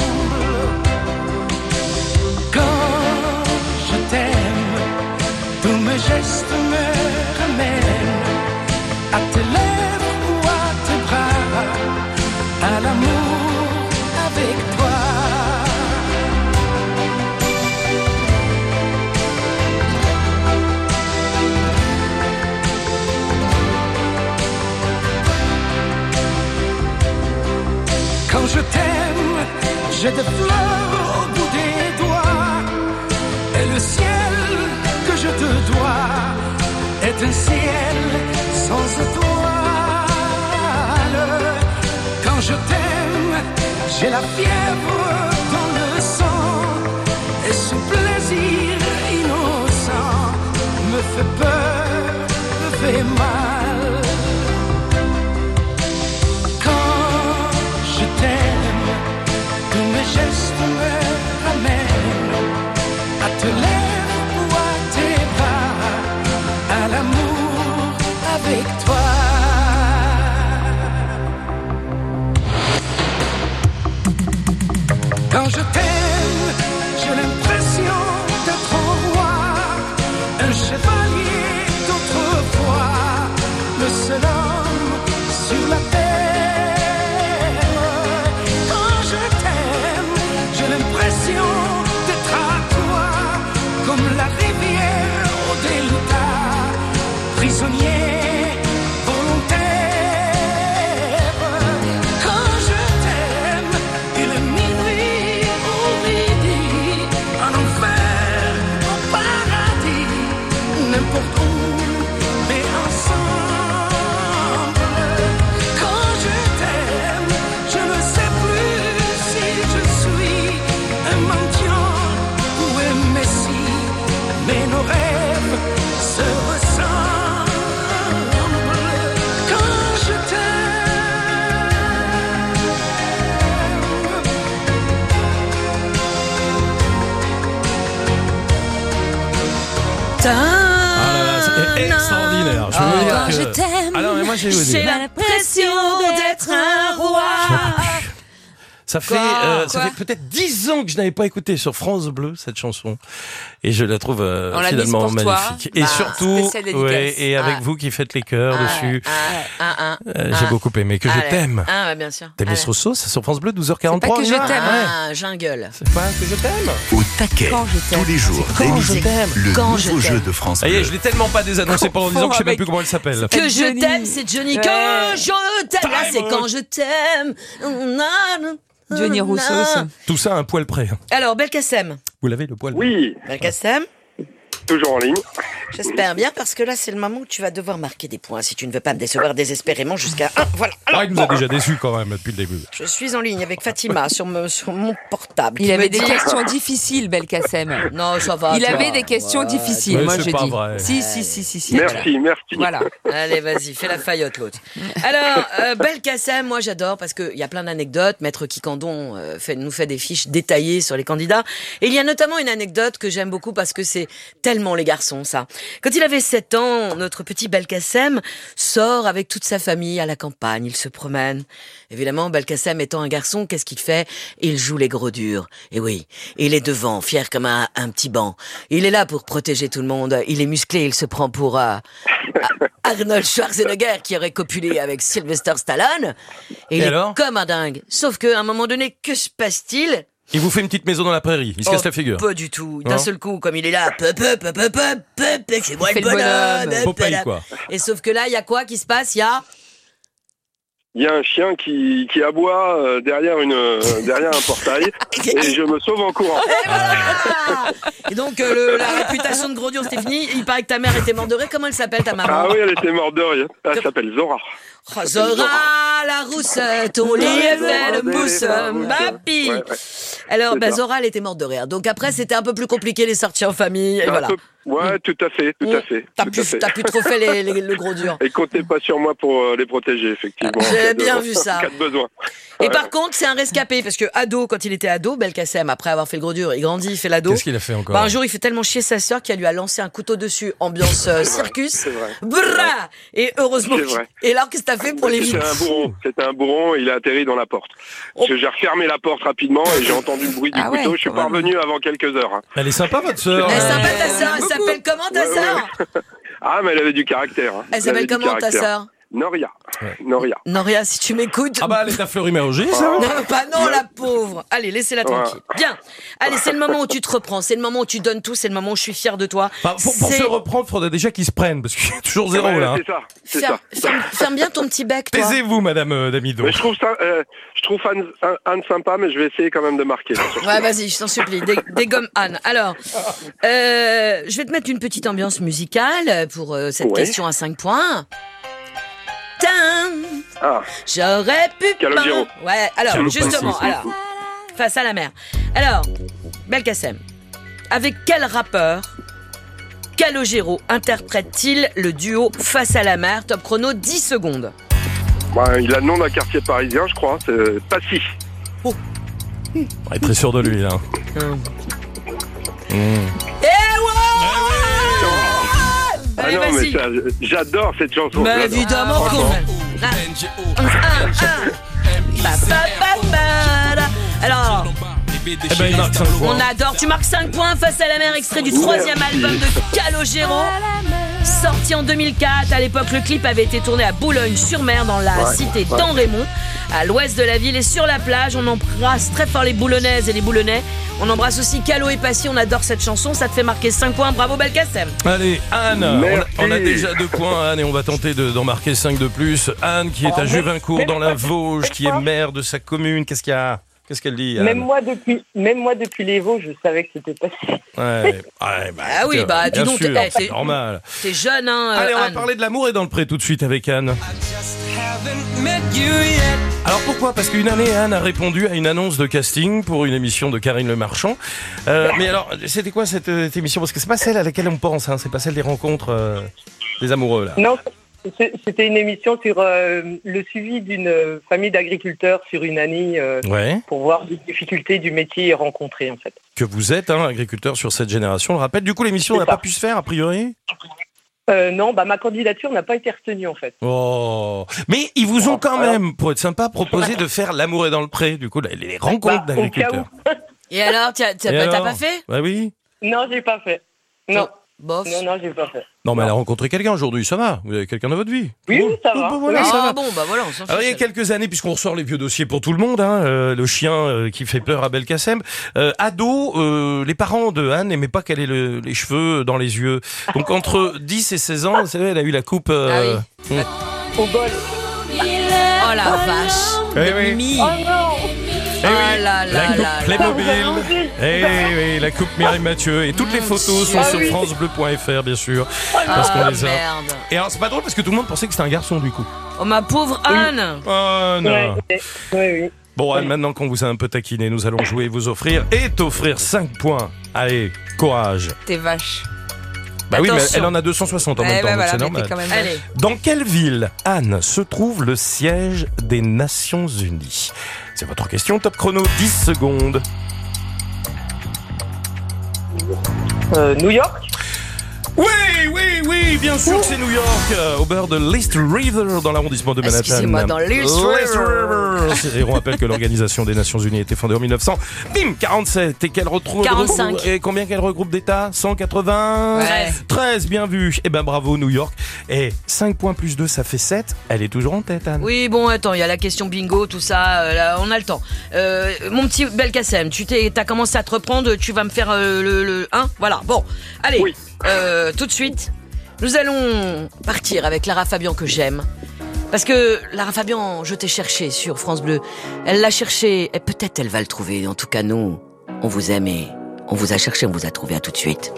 Quand je t'aime, tous mes gestes me ramènent à tes lèvres ou à tes bras, à l'amour avec toi. Quand je t'aime, j'ai des fleurs au bout des doigts, et le ciel que je te dois est un ciel sans étoiles. Quand je t'aime, j'ai la fièvre dans le sang, et ce plaisir innocent me fait peur, me fait mal. Quand je t'aime, tous mes gestes me ramènent à te lèvres ou à tes bras, à l'amour avec toi. Quand je t'aime, j'ai l'impression d'être un roi, un chevalier d'autrefois, le seul homme sur la terre. Quand je t'aime, j'ai l'impression d'être à toi, comme la rivière au delta, prisonnier volontaire. Quand je t'aime, il est minuit ou midi, un enfer au paradis, n'importe où, mais ensemble. Quand je t'aime, je ne sais plus si je suis un mendiant ou un messie, mais nos rêves se ressemblent. Quand je C'est extraordinaire. Je veux dire Quand que... je t'aime, Ah non, mais moi, j'ai j'ai l'impression d'être un roi. Ça fait peut-être 10 ans que je n'avais pas écouté sur France Bleu cette chanson. Et je la trouve finalement magnifique. Et surtout, et avec vous qui faites les chœurs dessus. J'ai beaucoup aimé. Que je t'aime. Bien sûr. T'aimes les Rousseau, c'est sur France Bleu, 12h43. C'est pas que je t'aime. Jungle. C'est pas que je t'aime. Au taquet, tous les jours, des musiques, le nouveau jeu de France Bleu. Je l'ai tellement pas désannoncé pendant 10 ans que je sais même plus comment elle s'appelle. Que je t'aime, c'est Johnny. Que je t'aime. Là, c'est quand je t'aime. Johnny Rousseau. Tout ça à un poil près. Alors, Belkacem. Vous l'avez le poil? Oui. Belkacem. Toujours en ligne. J'espère bien, parce que là, c'est le moment où tu vas devoir marquer des points si tu ne veux pas me décevoir désespérément jusqu'à 1. Voilà. Alors, il nous a déjà déçus quand même depuis le début. Je suis en ligne avec Fatima sur mon portable. Il avait des questions difficiles, Belkacem. Non, ça va. Il avait des questions difficiles, ouais, moi je pas dis. vrai. Si. Merci. Voilà. Allez, vas-y, fais la faillotte, l'autre. Alors, Belkacem, moi j'adore parce qu'il y a plein d'anecdotes. Maître Kikandon nous fait des fiches détaillées sur les candidats. Et il y a notamment une anecdote que j'aime beaucoup parce que c'est tellement les garçons, ça. Quand il avait 7 ans, notre petit Belkacem sort avec toute sa famille à la campagne. Il se promène. Évidemment, Belkacem étant un garçon, qu'est-ce qu'il fait? Il joue les gros durs. Et oui, il est devant, fier comme un petit banc. Il est là pour protéger tout le monde. Il est musclé, il se prend pour Arnold Schwarzenegger qui aurait copulé avec Sylvester Stallone. Et il est comme un dingue. Sauf qu'à un moment donné, que se passe-t-il? Il vous fait une petite maison dans la prairie. Il se casse la figure. Pas du tout. D'un seul coup, comme il est là, c'est moi le bonhomme. Popeye, quoi. Et sauf que là, il y a quoi qui se passe? Il y a un chien qui aboie derrière un portail et je me sauve en courant. Et voilà. Et donc la réputation de gros dur, c'était fini. Il paraît que ta mère était morte de rire. Comment elle s'appelle, ta maman? Ah oui, elle était morte de rire. Elle s'appelle Zora. Oh, Zora, la rousse, ton lit est fait de mousse, papi. Ouais. Alors, Zora, elle était morte de rire. Donc après, c'était un peu plus compliqué les sorties en famille. Et voilà. Ouais, tout à fait. T'as plus trop fait le gros dur. Et comptez pas sur moi pour les protéger, effectivement. J'ai bien vu ça. En cas de besoin. Et par contre, c'est un rescapé, parce que ado, quand il était ado, Belkacem, après avoir fait le gros dur, il grandit, il fait l'ado. Qu'est-ce qu'il a fait encore? Un jour, il fait tellement chier sa sœur qu'elle lui a lancé un couteau dessus, ambiance circus. C'est vrai. Brrra. Et heureusement. Et alors, qu'est-ce que t'as fait pour les vivre? C'était un bourron, il a atterri dans la porte. Parce que j'ai refermé la porte rapidement et j'ai entendu le bruit du couteau. Je suis pas revenu avant quelques heures. Elle est sympa, votre sœur. Elle est sympa, ta sœur. Elle s'appelle comment, ta sœur? Ah, mais elle avait du caractère. Elle s'appelle comment, ta sœur? Noria. Noria, si tu m'écoutes. Ah bah, elle est à Fleury-Mérogis, ça? Non, la pauvre. Allez, laissez-la tranquille. Bien. Allez, c'est le moment où tu te reprends. C'est le moment où tu donnes tout. C'est le moment où je suis fier de toi. Pour se reprendre, il faudrait déjà qu'ils se prennent, parce qu'il y a toujours zéro, là. C'est ça. Ferme bien ton petit bec, toi. Taisez-vous, madame Damido. Mais je trouve Anne sympa, mais je vais essayer quand même de marquer. Ouais, vas-y, je t'en supplie. Dégomme Anne. Alors, je vais te mettre une petite ambiance musicale pour cette question à 5 points. J'aurais pu Calogero. Ouais, alors justement, face à la mer. Alors, Belkacem, avec quel rappeur Calogero interprète-t-il le duo Face à la mer? Top chrono, 10 secondes. Il a le nom d'un quartier parisien, je crois. C'est Passy. On est très sûr de lui, là. Ah non, mais j'adore cette chanson. Mais évidemment qu'on Alors, on adore. Tu marques 5 points. Face à la mer, extrait du 3e album de Calogero, sorti en 2004. À l'époque, le clip avait été tourné à Boulogne-sur-Mer, dans la cité d'En-Rémont, à l'ouest de la ville. Et sur la plage, on embrasse très fort les Boulonnaises et les Boulonnais. On embrasse aussi Calo et Passy. On adore cette chanson. Ça te fait marquer 5 points. Bravo, Belkacem. Allez, Anne, on a déjà 2 points, Anne, et on va tenter d'en marquer 5 de plus. Anne, qui est à Juvincourt, dans la Vosges, qui est maire de sa commune. Qu'est-ce qu'il y a? Qu'est-ce qu'elle dit, Anne? Même moi, depuis les Vosges, je savais que c'était Passy. Dis donc, c'est normal. T'es jeune, hein. Allez, on Anne. va parler de l'amour et dans le pré tout de suite avec Anne. Alors pourquoi? Parce qu'une année, Anne a répondu à une annonce de casting pour une émission de Karine Le Marchand. Mais alors, c'était quoi cette émission? Parce que c'est pas celle à laquelle on pense, hein. C'est pas celle des rencontres des amoureux, là. Non, c'était une émission sur le suivi d'une famille d'agriculteurs sur une année pour voir les difficultés du métier rencontrées, en fait. Que vous êtes agriculteur sur cette génération, on le rappelle. Du coup, l'émission n'a pas pu se faire, a priori? Non, ma candidature n'a pas été retenue en fait. Oh, mais ils vous ont quand même, pour être sympa, proposé de faire l'amour est dans le pré. Du coup, les rencontres d'agriculteurs. Et alors, t'as pas fait? Bah oui. Non, j'ai pas fait. Non. Bof. Non, j'ai pas fait. Non, mais elle a rencontré quelqu'un aujourd'hui, ça va. Vous avez quelqu'un dans votre vie. Oui, ça va. Voilà, ça va. Bon, voilà, on s'en fiche. Alors, il y a quelques années, puisqu'on ressort les vieux dossiers pour tout le monde, le chien qui fait peur à Belkacem. Ado, les parents de Anne n'aimaient pas qu'elle ait les cheveux dans les yeux. Donc, entre 10 et 16 ans, vous savez, elle a eu la coupe... Au bol. Oh la vache. Oui. Oh non. La coupe Playmobil. Oui, la coupe Mireille Mathieu. Et toutes les photos sont sur francebleu.fr, bien sûr. Parce qu'on les a. Merde. Et alors, c'est pas drôle parce que tout le monde pensait que c'était un garçon, du coup. Oh, ma pauvre Anne. Oh non. Oui. Bon, Anne, maintenant qu'on vous a un peu taquiné, nous allons jouer et vous offrir et t'offrir 5 points. Allez, courage. T'es vache. Bah oui, mais Attention. elle en a 260 en même temps, donc c'est normal. Allez. Dans quelle ville, Anne, se trouve le siège des Nations Unies? C'est votre question, top chrono, 10 secondes. New York. Oui, bien sûr que c'est New York, au bord de l'East River, dans l'arrondissement de Manhattan. Excusez-moi, dans l'East River. Et on rappelle que l'Organisation des Nations Unies a été fondée en 1947 et qu'elle retrouve 45. Et combien qu'elle regroupe d'États? 180 13, bien vu. Eh ben bravo New York. Et 5 points plus 2, ça fait 7. Elle est toujours en tête, Anne. Oui, bon, attends, il y a la question bingo, tout ça, là, on a le temps. Mon petit Belkacem, t'as commencé à te reprendre, tu vas me faire le 1, voilà, bon, allez, tout de suite, nous allons partir avec Lara Fabian que j'aime. Parce que Lara Fabian, je t'ai cherché sur France Bleu, elle l'a cherché, et peut-être elle va le trouver, en tout cas nous, on vous aime et on vous a cherché, on vous a trouvé, à tout de suite.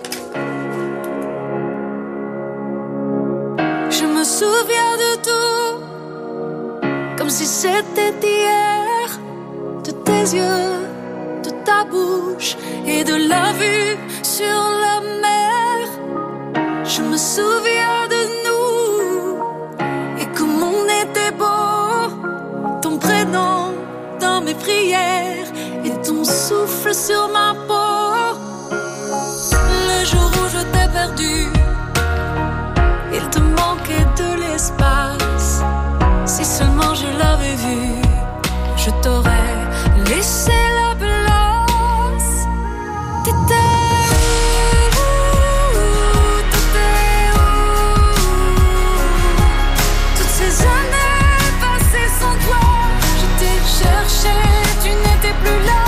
Je me souviens de tout, comme si c'était hier, de tes yeux, de ta bouche et de la vue sur la mer. Je me souviens de nous et comme on était beau, ton prénom dans mes prières et ton souffle sur ma peau. Le jour où je t'ai perdu, il te manquait de l'espace. Si seulement je l'avais vu, je t'aurais laissé la place. T'étais où? Toutes ces années passées sans toi, je t'ai cherché, tu n'étais plus là.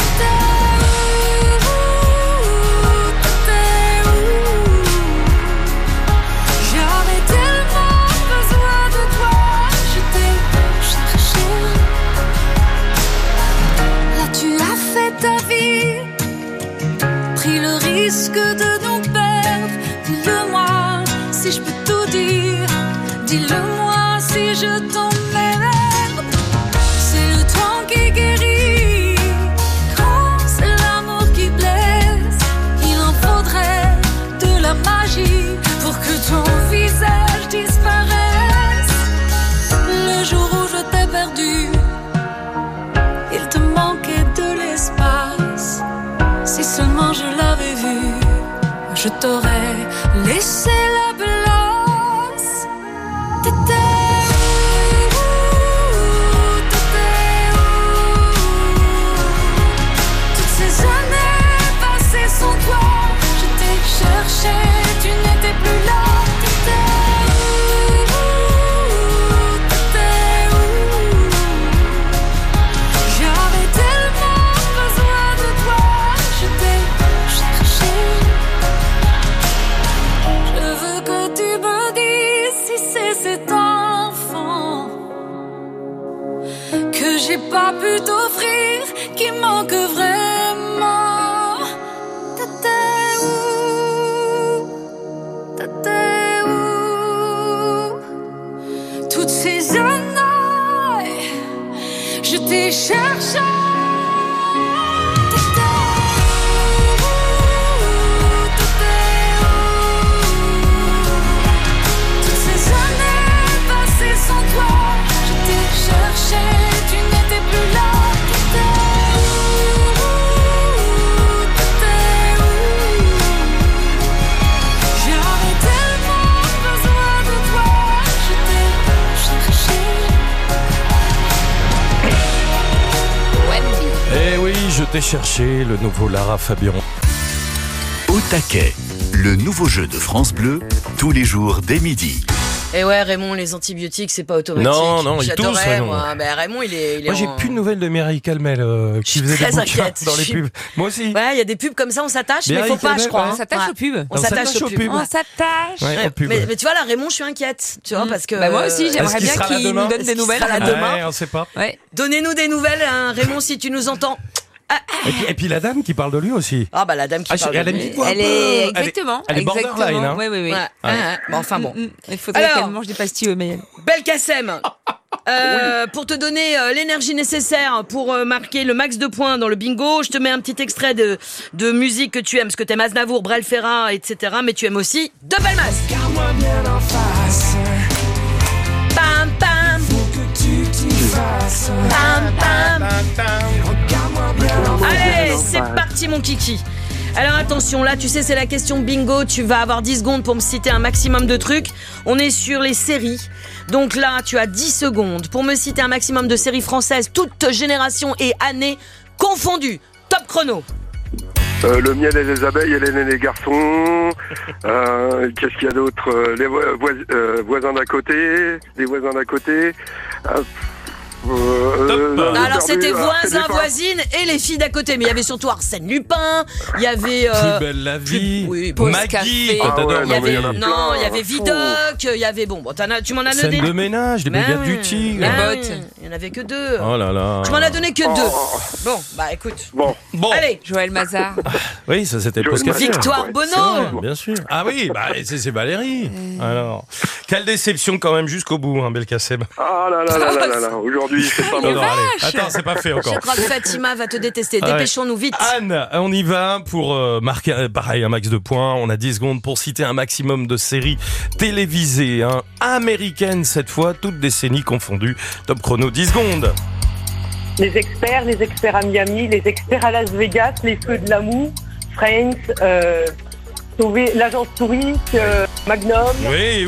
Risque de nous perdre. Dis-le-moi si je peux tout dire. Dis-le-moi si je t'emmerde. C'est le temps qui guérit quand c'est l'amour qui blesse. Il en faudrait de la magie pour que ton visage disparaisse. Le jour où je t'ai perdu, il te manquait de l'espace. Si seulement je l'avais vu, je t'aurais laissé la place. T'étais où? Toutes ces années passées sans toi, je t'ai cherché, tu n'étais plus là. J'avais tellement besoin de toi, je t'ai cherché. Je veux que tu me dises si c'est cet enfant que j'ai pas pu t'offrir qui manque vraiment. T'étais où? T'étais où? Toutes ces années, je t'ai cherché. Tu n'étais plus là. J'avais tellement été chercher le nouveau Lara Fabian. Au taquet, le nouveau jeu de France Bleu, tous les jours dès midi. Et ouais, Raymond, les antibiotiques, c'est pas automatique. Non, il tousse, Raymond. Moi. Ben, Raymond, il est Moi, j'ai plus de nouvelles de Mireille Calmel qui faisait des bouquins dans les pubs. Moi aussi. Ouais, il y a des pubs comme ça, on s'attache, mais faut pas, je crois. On s'attache aux pubs. On s'attache aux pubs. On s'attache. Ouais, mais tu vois, là, Raymond, je suis inquiète. Tu vois, parce que. Bah, moi aussi, j'aimerais bien qu'il nous donne des nouvelles. Ouais, on sait pas. Ouais. Donnez-nous des nouvelles, hein, Raymond, si tu nous entends. Et puis la dame qui parle de lui aussi. Ah bah la dame qui parle de lui. Elle est exactement. Elle est borderline, hein. Oui. Ouais. Bon, enfin bon. Il faudrait qu'elle mange des pastilles, mais. Belkacem. Pour te donner l'énergie nécessaire pour marquer le max de points dans le bingo, je te mets un petit extrait de musique que tu aimes, parce que t'aimes Aznavour, Brel Ferrat, etc. Mais tu aimes aussi Double Mass. Regarde-moi bien en face. Pam pam. Faut que tu t'y fasses. Pam pam. Regarde-moi bien en face. Allez, c'est parti mon kiki. Alors attention, là tu sais c'est la question bingo, tu vas avoir 10 secondes pour me citer un maximum de trucs. On est sur les séries. Donc là tu as 10 secondes pour me citer un maximum de séries françaises, toutes générations et années confondues. Top chrono. Le miel et les abeilles, Hélène et les garçons. Qu'est-ce qu'il y a d'autre? Les voisins d'à côté. Les voisins d'à côté. Alors c'était voisins, voisines et les filles d'à côté. Mais il y avait surtout Arsène Lupin. Il y avait Plus belle la vie. Maggie. Il y avait Vidocq. Il y avait tu m'en as donné. Scène de ménage, les brigades du Tigre. Les bottes. Il n'y en avait que 2. Oh là là. Je m'en ai donné que 2. Bon, bah écoute. Bon. Allez. Joël Mazar. Oui, ça c'était Post Café. Victoire Bonneau. Bien sûr. Ah oui, bah c'est Valérie. Alors, quelle déception quand même jusqu'au bout, hein, Belkacem. Ah là. Aujourd'hui, c'est pas bon. Attends, c'est pas fait encore. Je crois que Fatima va te détester. Dépêchons-nous vite. Anne, on y va pour marquer pareil un max de points. On a 10 secondes pour citer un maximum de séries télévisées, hein, américaines cette fois, toutes décennies confondues. Top chrono, 10 secondes. Les experts à Miami, les experts à Las Vegas, les feux de l'amour, Friends, l'agence touriste, Magnum. Oui.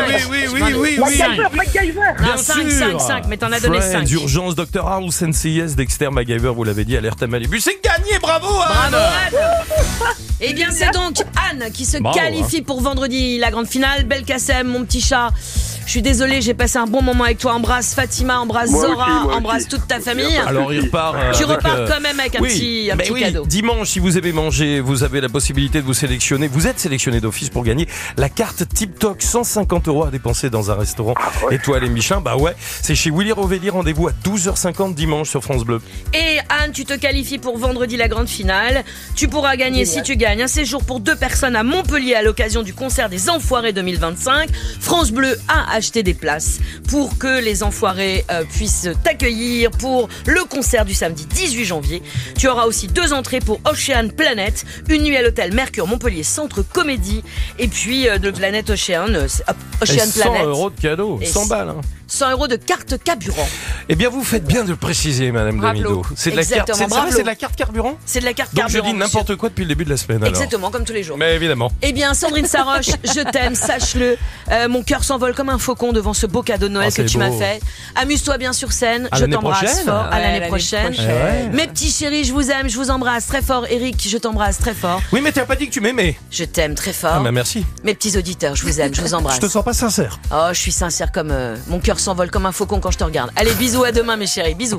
MacGyver. Bien 5, mais t'en as donné 5. Urgence, Dr House, NCIS, Dexter, MacGyver, vous l'avez dit, Alerte à Malibu. C'est gagné, bravo Anne. Bravo Anne. Eh bien c'est donc Anne qui se qualifie pour vendredi, la grande finale. Belkacem, mon petit chat. Je suis désolée, j'ai passé un bon moment avec toi. Embrasse Fatima, embrasse Zora, embrasse toute ta famille. Alors il repart. Tu repars quand même avec un petit cadeau. Dimanche, si vous avez mangé, vous avez la possibilité de vous sélectionner. Vous êtes sélectionné d'office pour gagner la carte TikTok, 150 € à dépenser dans un restaurant étoilé Michelin. Bah ouais, c'est chez Willy Rovelli. Rendez-vous à 12h50 dimanche sur France Bleu. Et Anne, tu te qualifies pour vendredi la grande finale. Tu pourras gagner, si tu gagnes, un séjour pour 2 personnes à Montpellier à l'occasion du concert des Enfoirés 2025. France Bleu a acheté des places pour que les Enfoirés puissent t'accueillir pour le concert du samedi 18 janvier. Tu auras aussi 2 entrées pour Ocean Planet, une nuit à l'hôtel Mercure Montpellier Centre Comédie, et puis de Planète Ocean Planet. 100 € de cadeau, 100 balles. Hein. 100 € de carte carburant. Eh bien, vous faites bien de le préciser, Madame Damido. C'est de la carte. C'est de la carte carburant. C'est de la carte Donc carburant. Donc je dis n'importe quoi depuis le début de la semaine. Alors. Exactement, comme tous les jours. Mais évidemment. Eh bien, Sandrine Saroche, je t'aime, sache-le. Mon cœur s'envole comme un faucon devant ce beau cadeau de Noël que tu m'as fait. Amuse-toi bien sur scène. Je t'embrasse fort. À l'année prochaine. Mes petits chéris, je vous aime, je vous embrasse très fort. Eric, je t'embrasse très fort. Oui, mais t'as pas dit que tu m'aimais. Je t'aime très fort. Ah, bah merci. Mes petits auditeurs, je vous aime, je vous embrasse. Je te sens pas sincère. Oh, je suis sincère comme mon cœur s'envole comme un faucon quand je te regarde. Allez, bisous, à demain mes chéris, bisous.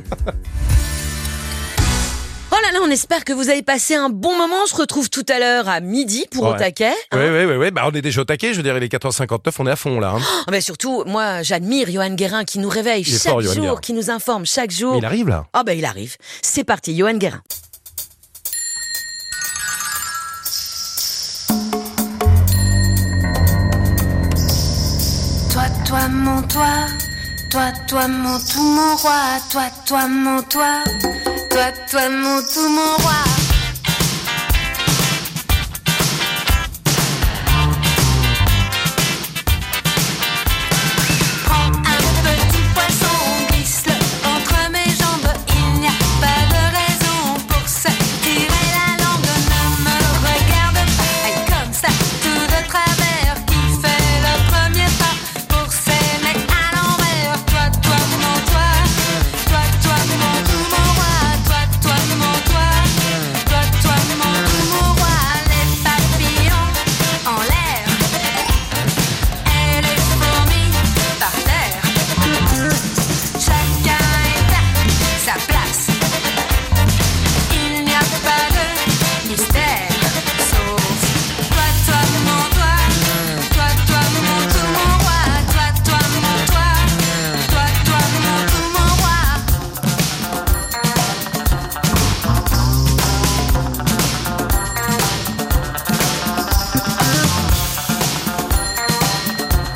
Oh là là, on espère que vous avez passé un bon moment. On se retrouve tout à l'heure à midi pour Au Taquet. Oui. Bah, on est déjà au taquet. Je veux dire, il est 4h59, on est à fond là. Hein. Oh, mais surtout, moi, j'admire Johan Guérin qui nous réveille chaque jour, qui nous informe chaque jour. Mais il arrive là. Ah, il arrive. C'est parti, Johan Guérin. Toi, mon toi. Toi, mon tout, mon roi. Toi, mon toi. Toi, mon tout, mon roi. Prends un petit poisson, glisse-le entre mes jambes. Il n'y a pas de raison pour se tirer la langue. Ne me regarde pas comme ça, tout de travers. Qui fait le premier pas pour s'aimer à l'envers? Toi, mon toi. Toi, mon tout, mon roi. Toi, mon toi.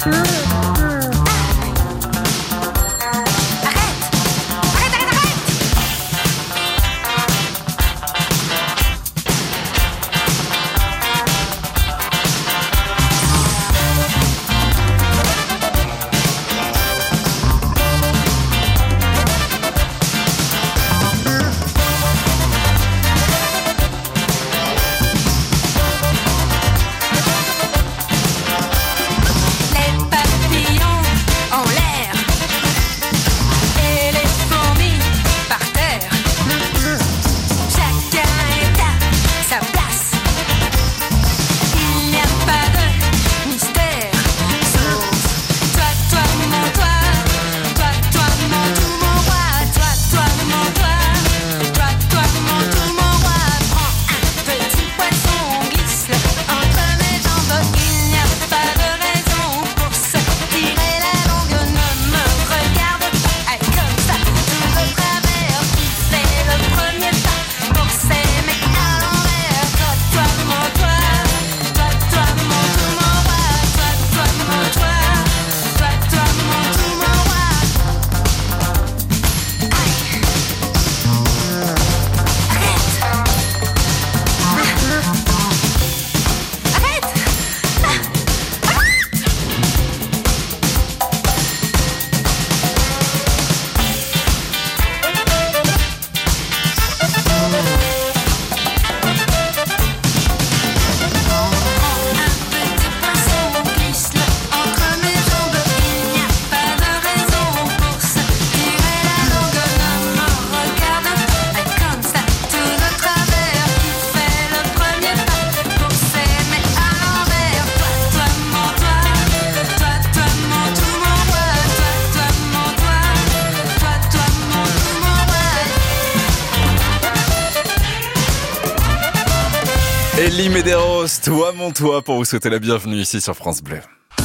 Elie Medeiros, toi mon toi, pour vous souhaiter la bienvenue ici sur France Bleu.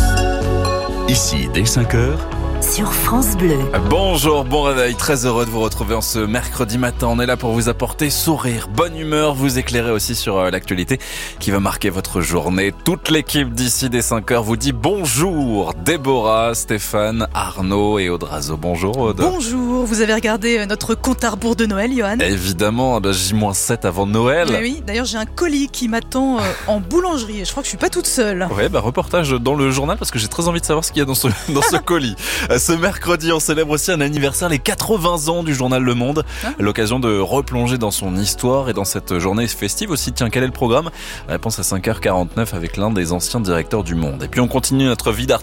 Ici, dès 5h, sur France Bleu. Bonjour, bon réveil, très heureux de vous retrouver en ce mercredi matin. On est là pour vous apporter sourire, bonne humeur, vous éclairer aussi sur l'actualité qui va marquer votre journée. Toute l'équipe d'ici dès 5h vous dit bonjour. Déborah, Stéphane, Arnaud et Audrazo. Bonjour Aude. Bonjour, vous avez regardé notre compte à rebours de Noël, Johan? Évidemment, J-7 avant Noël. Oui, d'ailleurs j'ai un colis qui m'attend en boulangerie et je crois que je suis pas toute seule. Ouais, reportage dans le journal parce que j'ai très envie de savoir ce qu'il y a dans ce colis. Ce mercredi, on célèbre aussi un anniversaire, les 80 ans du journal Le Monde. L'occasion de replonger dans son histoire et dans cette journée festive aussi. Tiens, quel est le programme? Réponse à 5h49 avec l'un des anciens directeurs du Monde. Et puis on continue notre vie d'artiste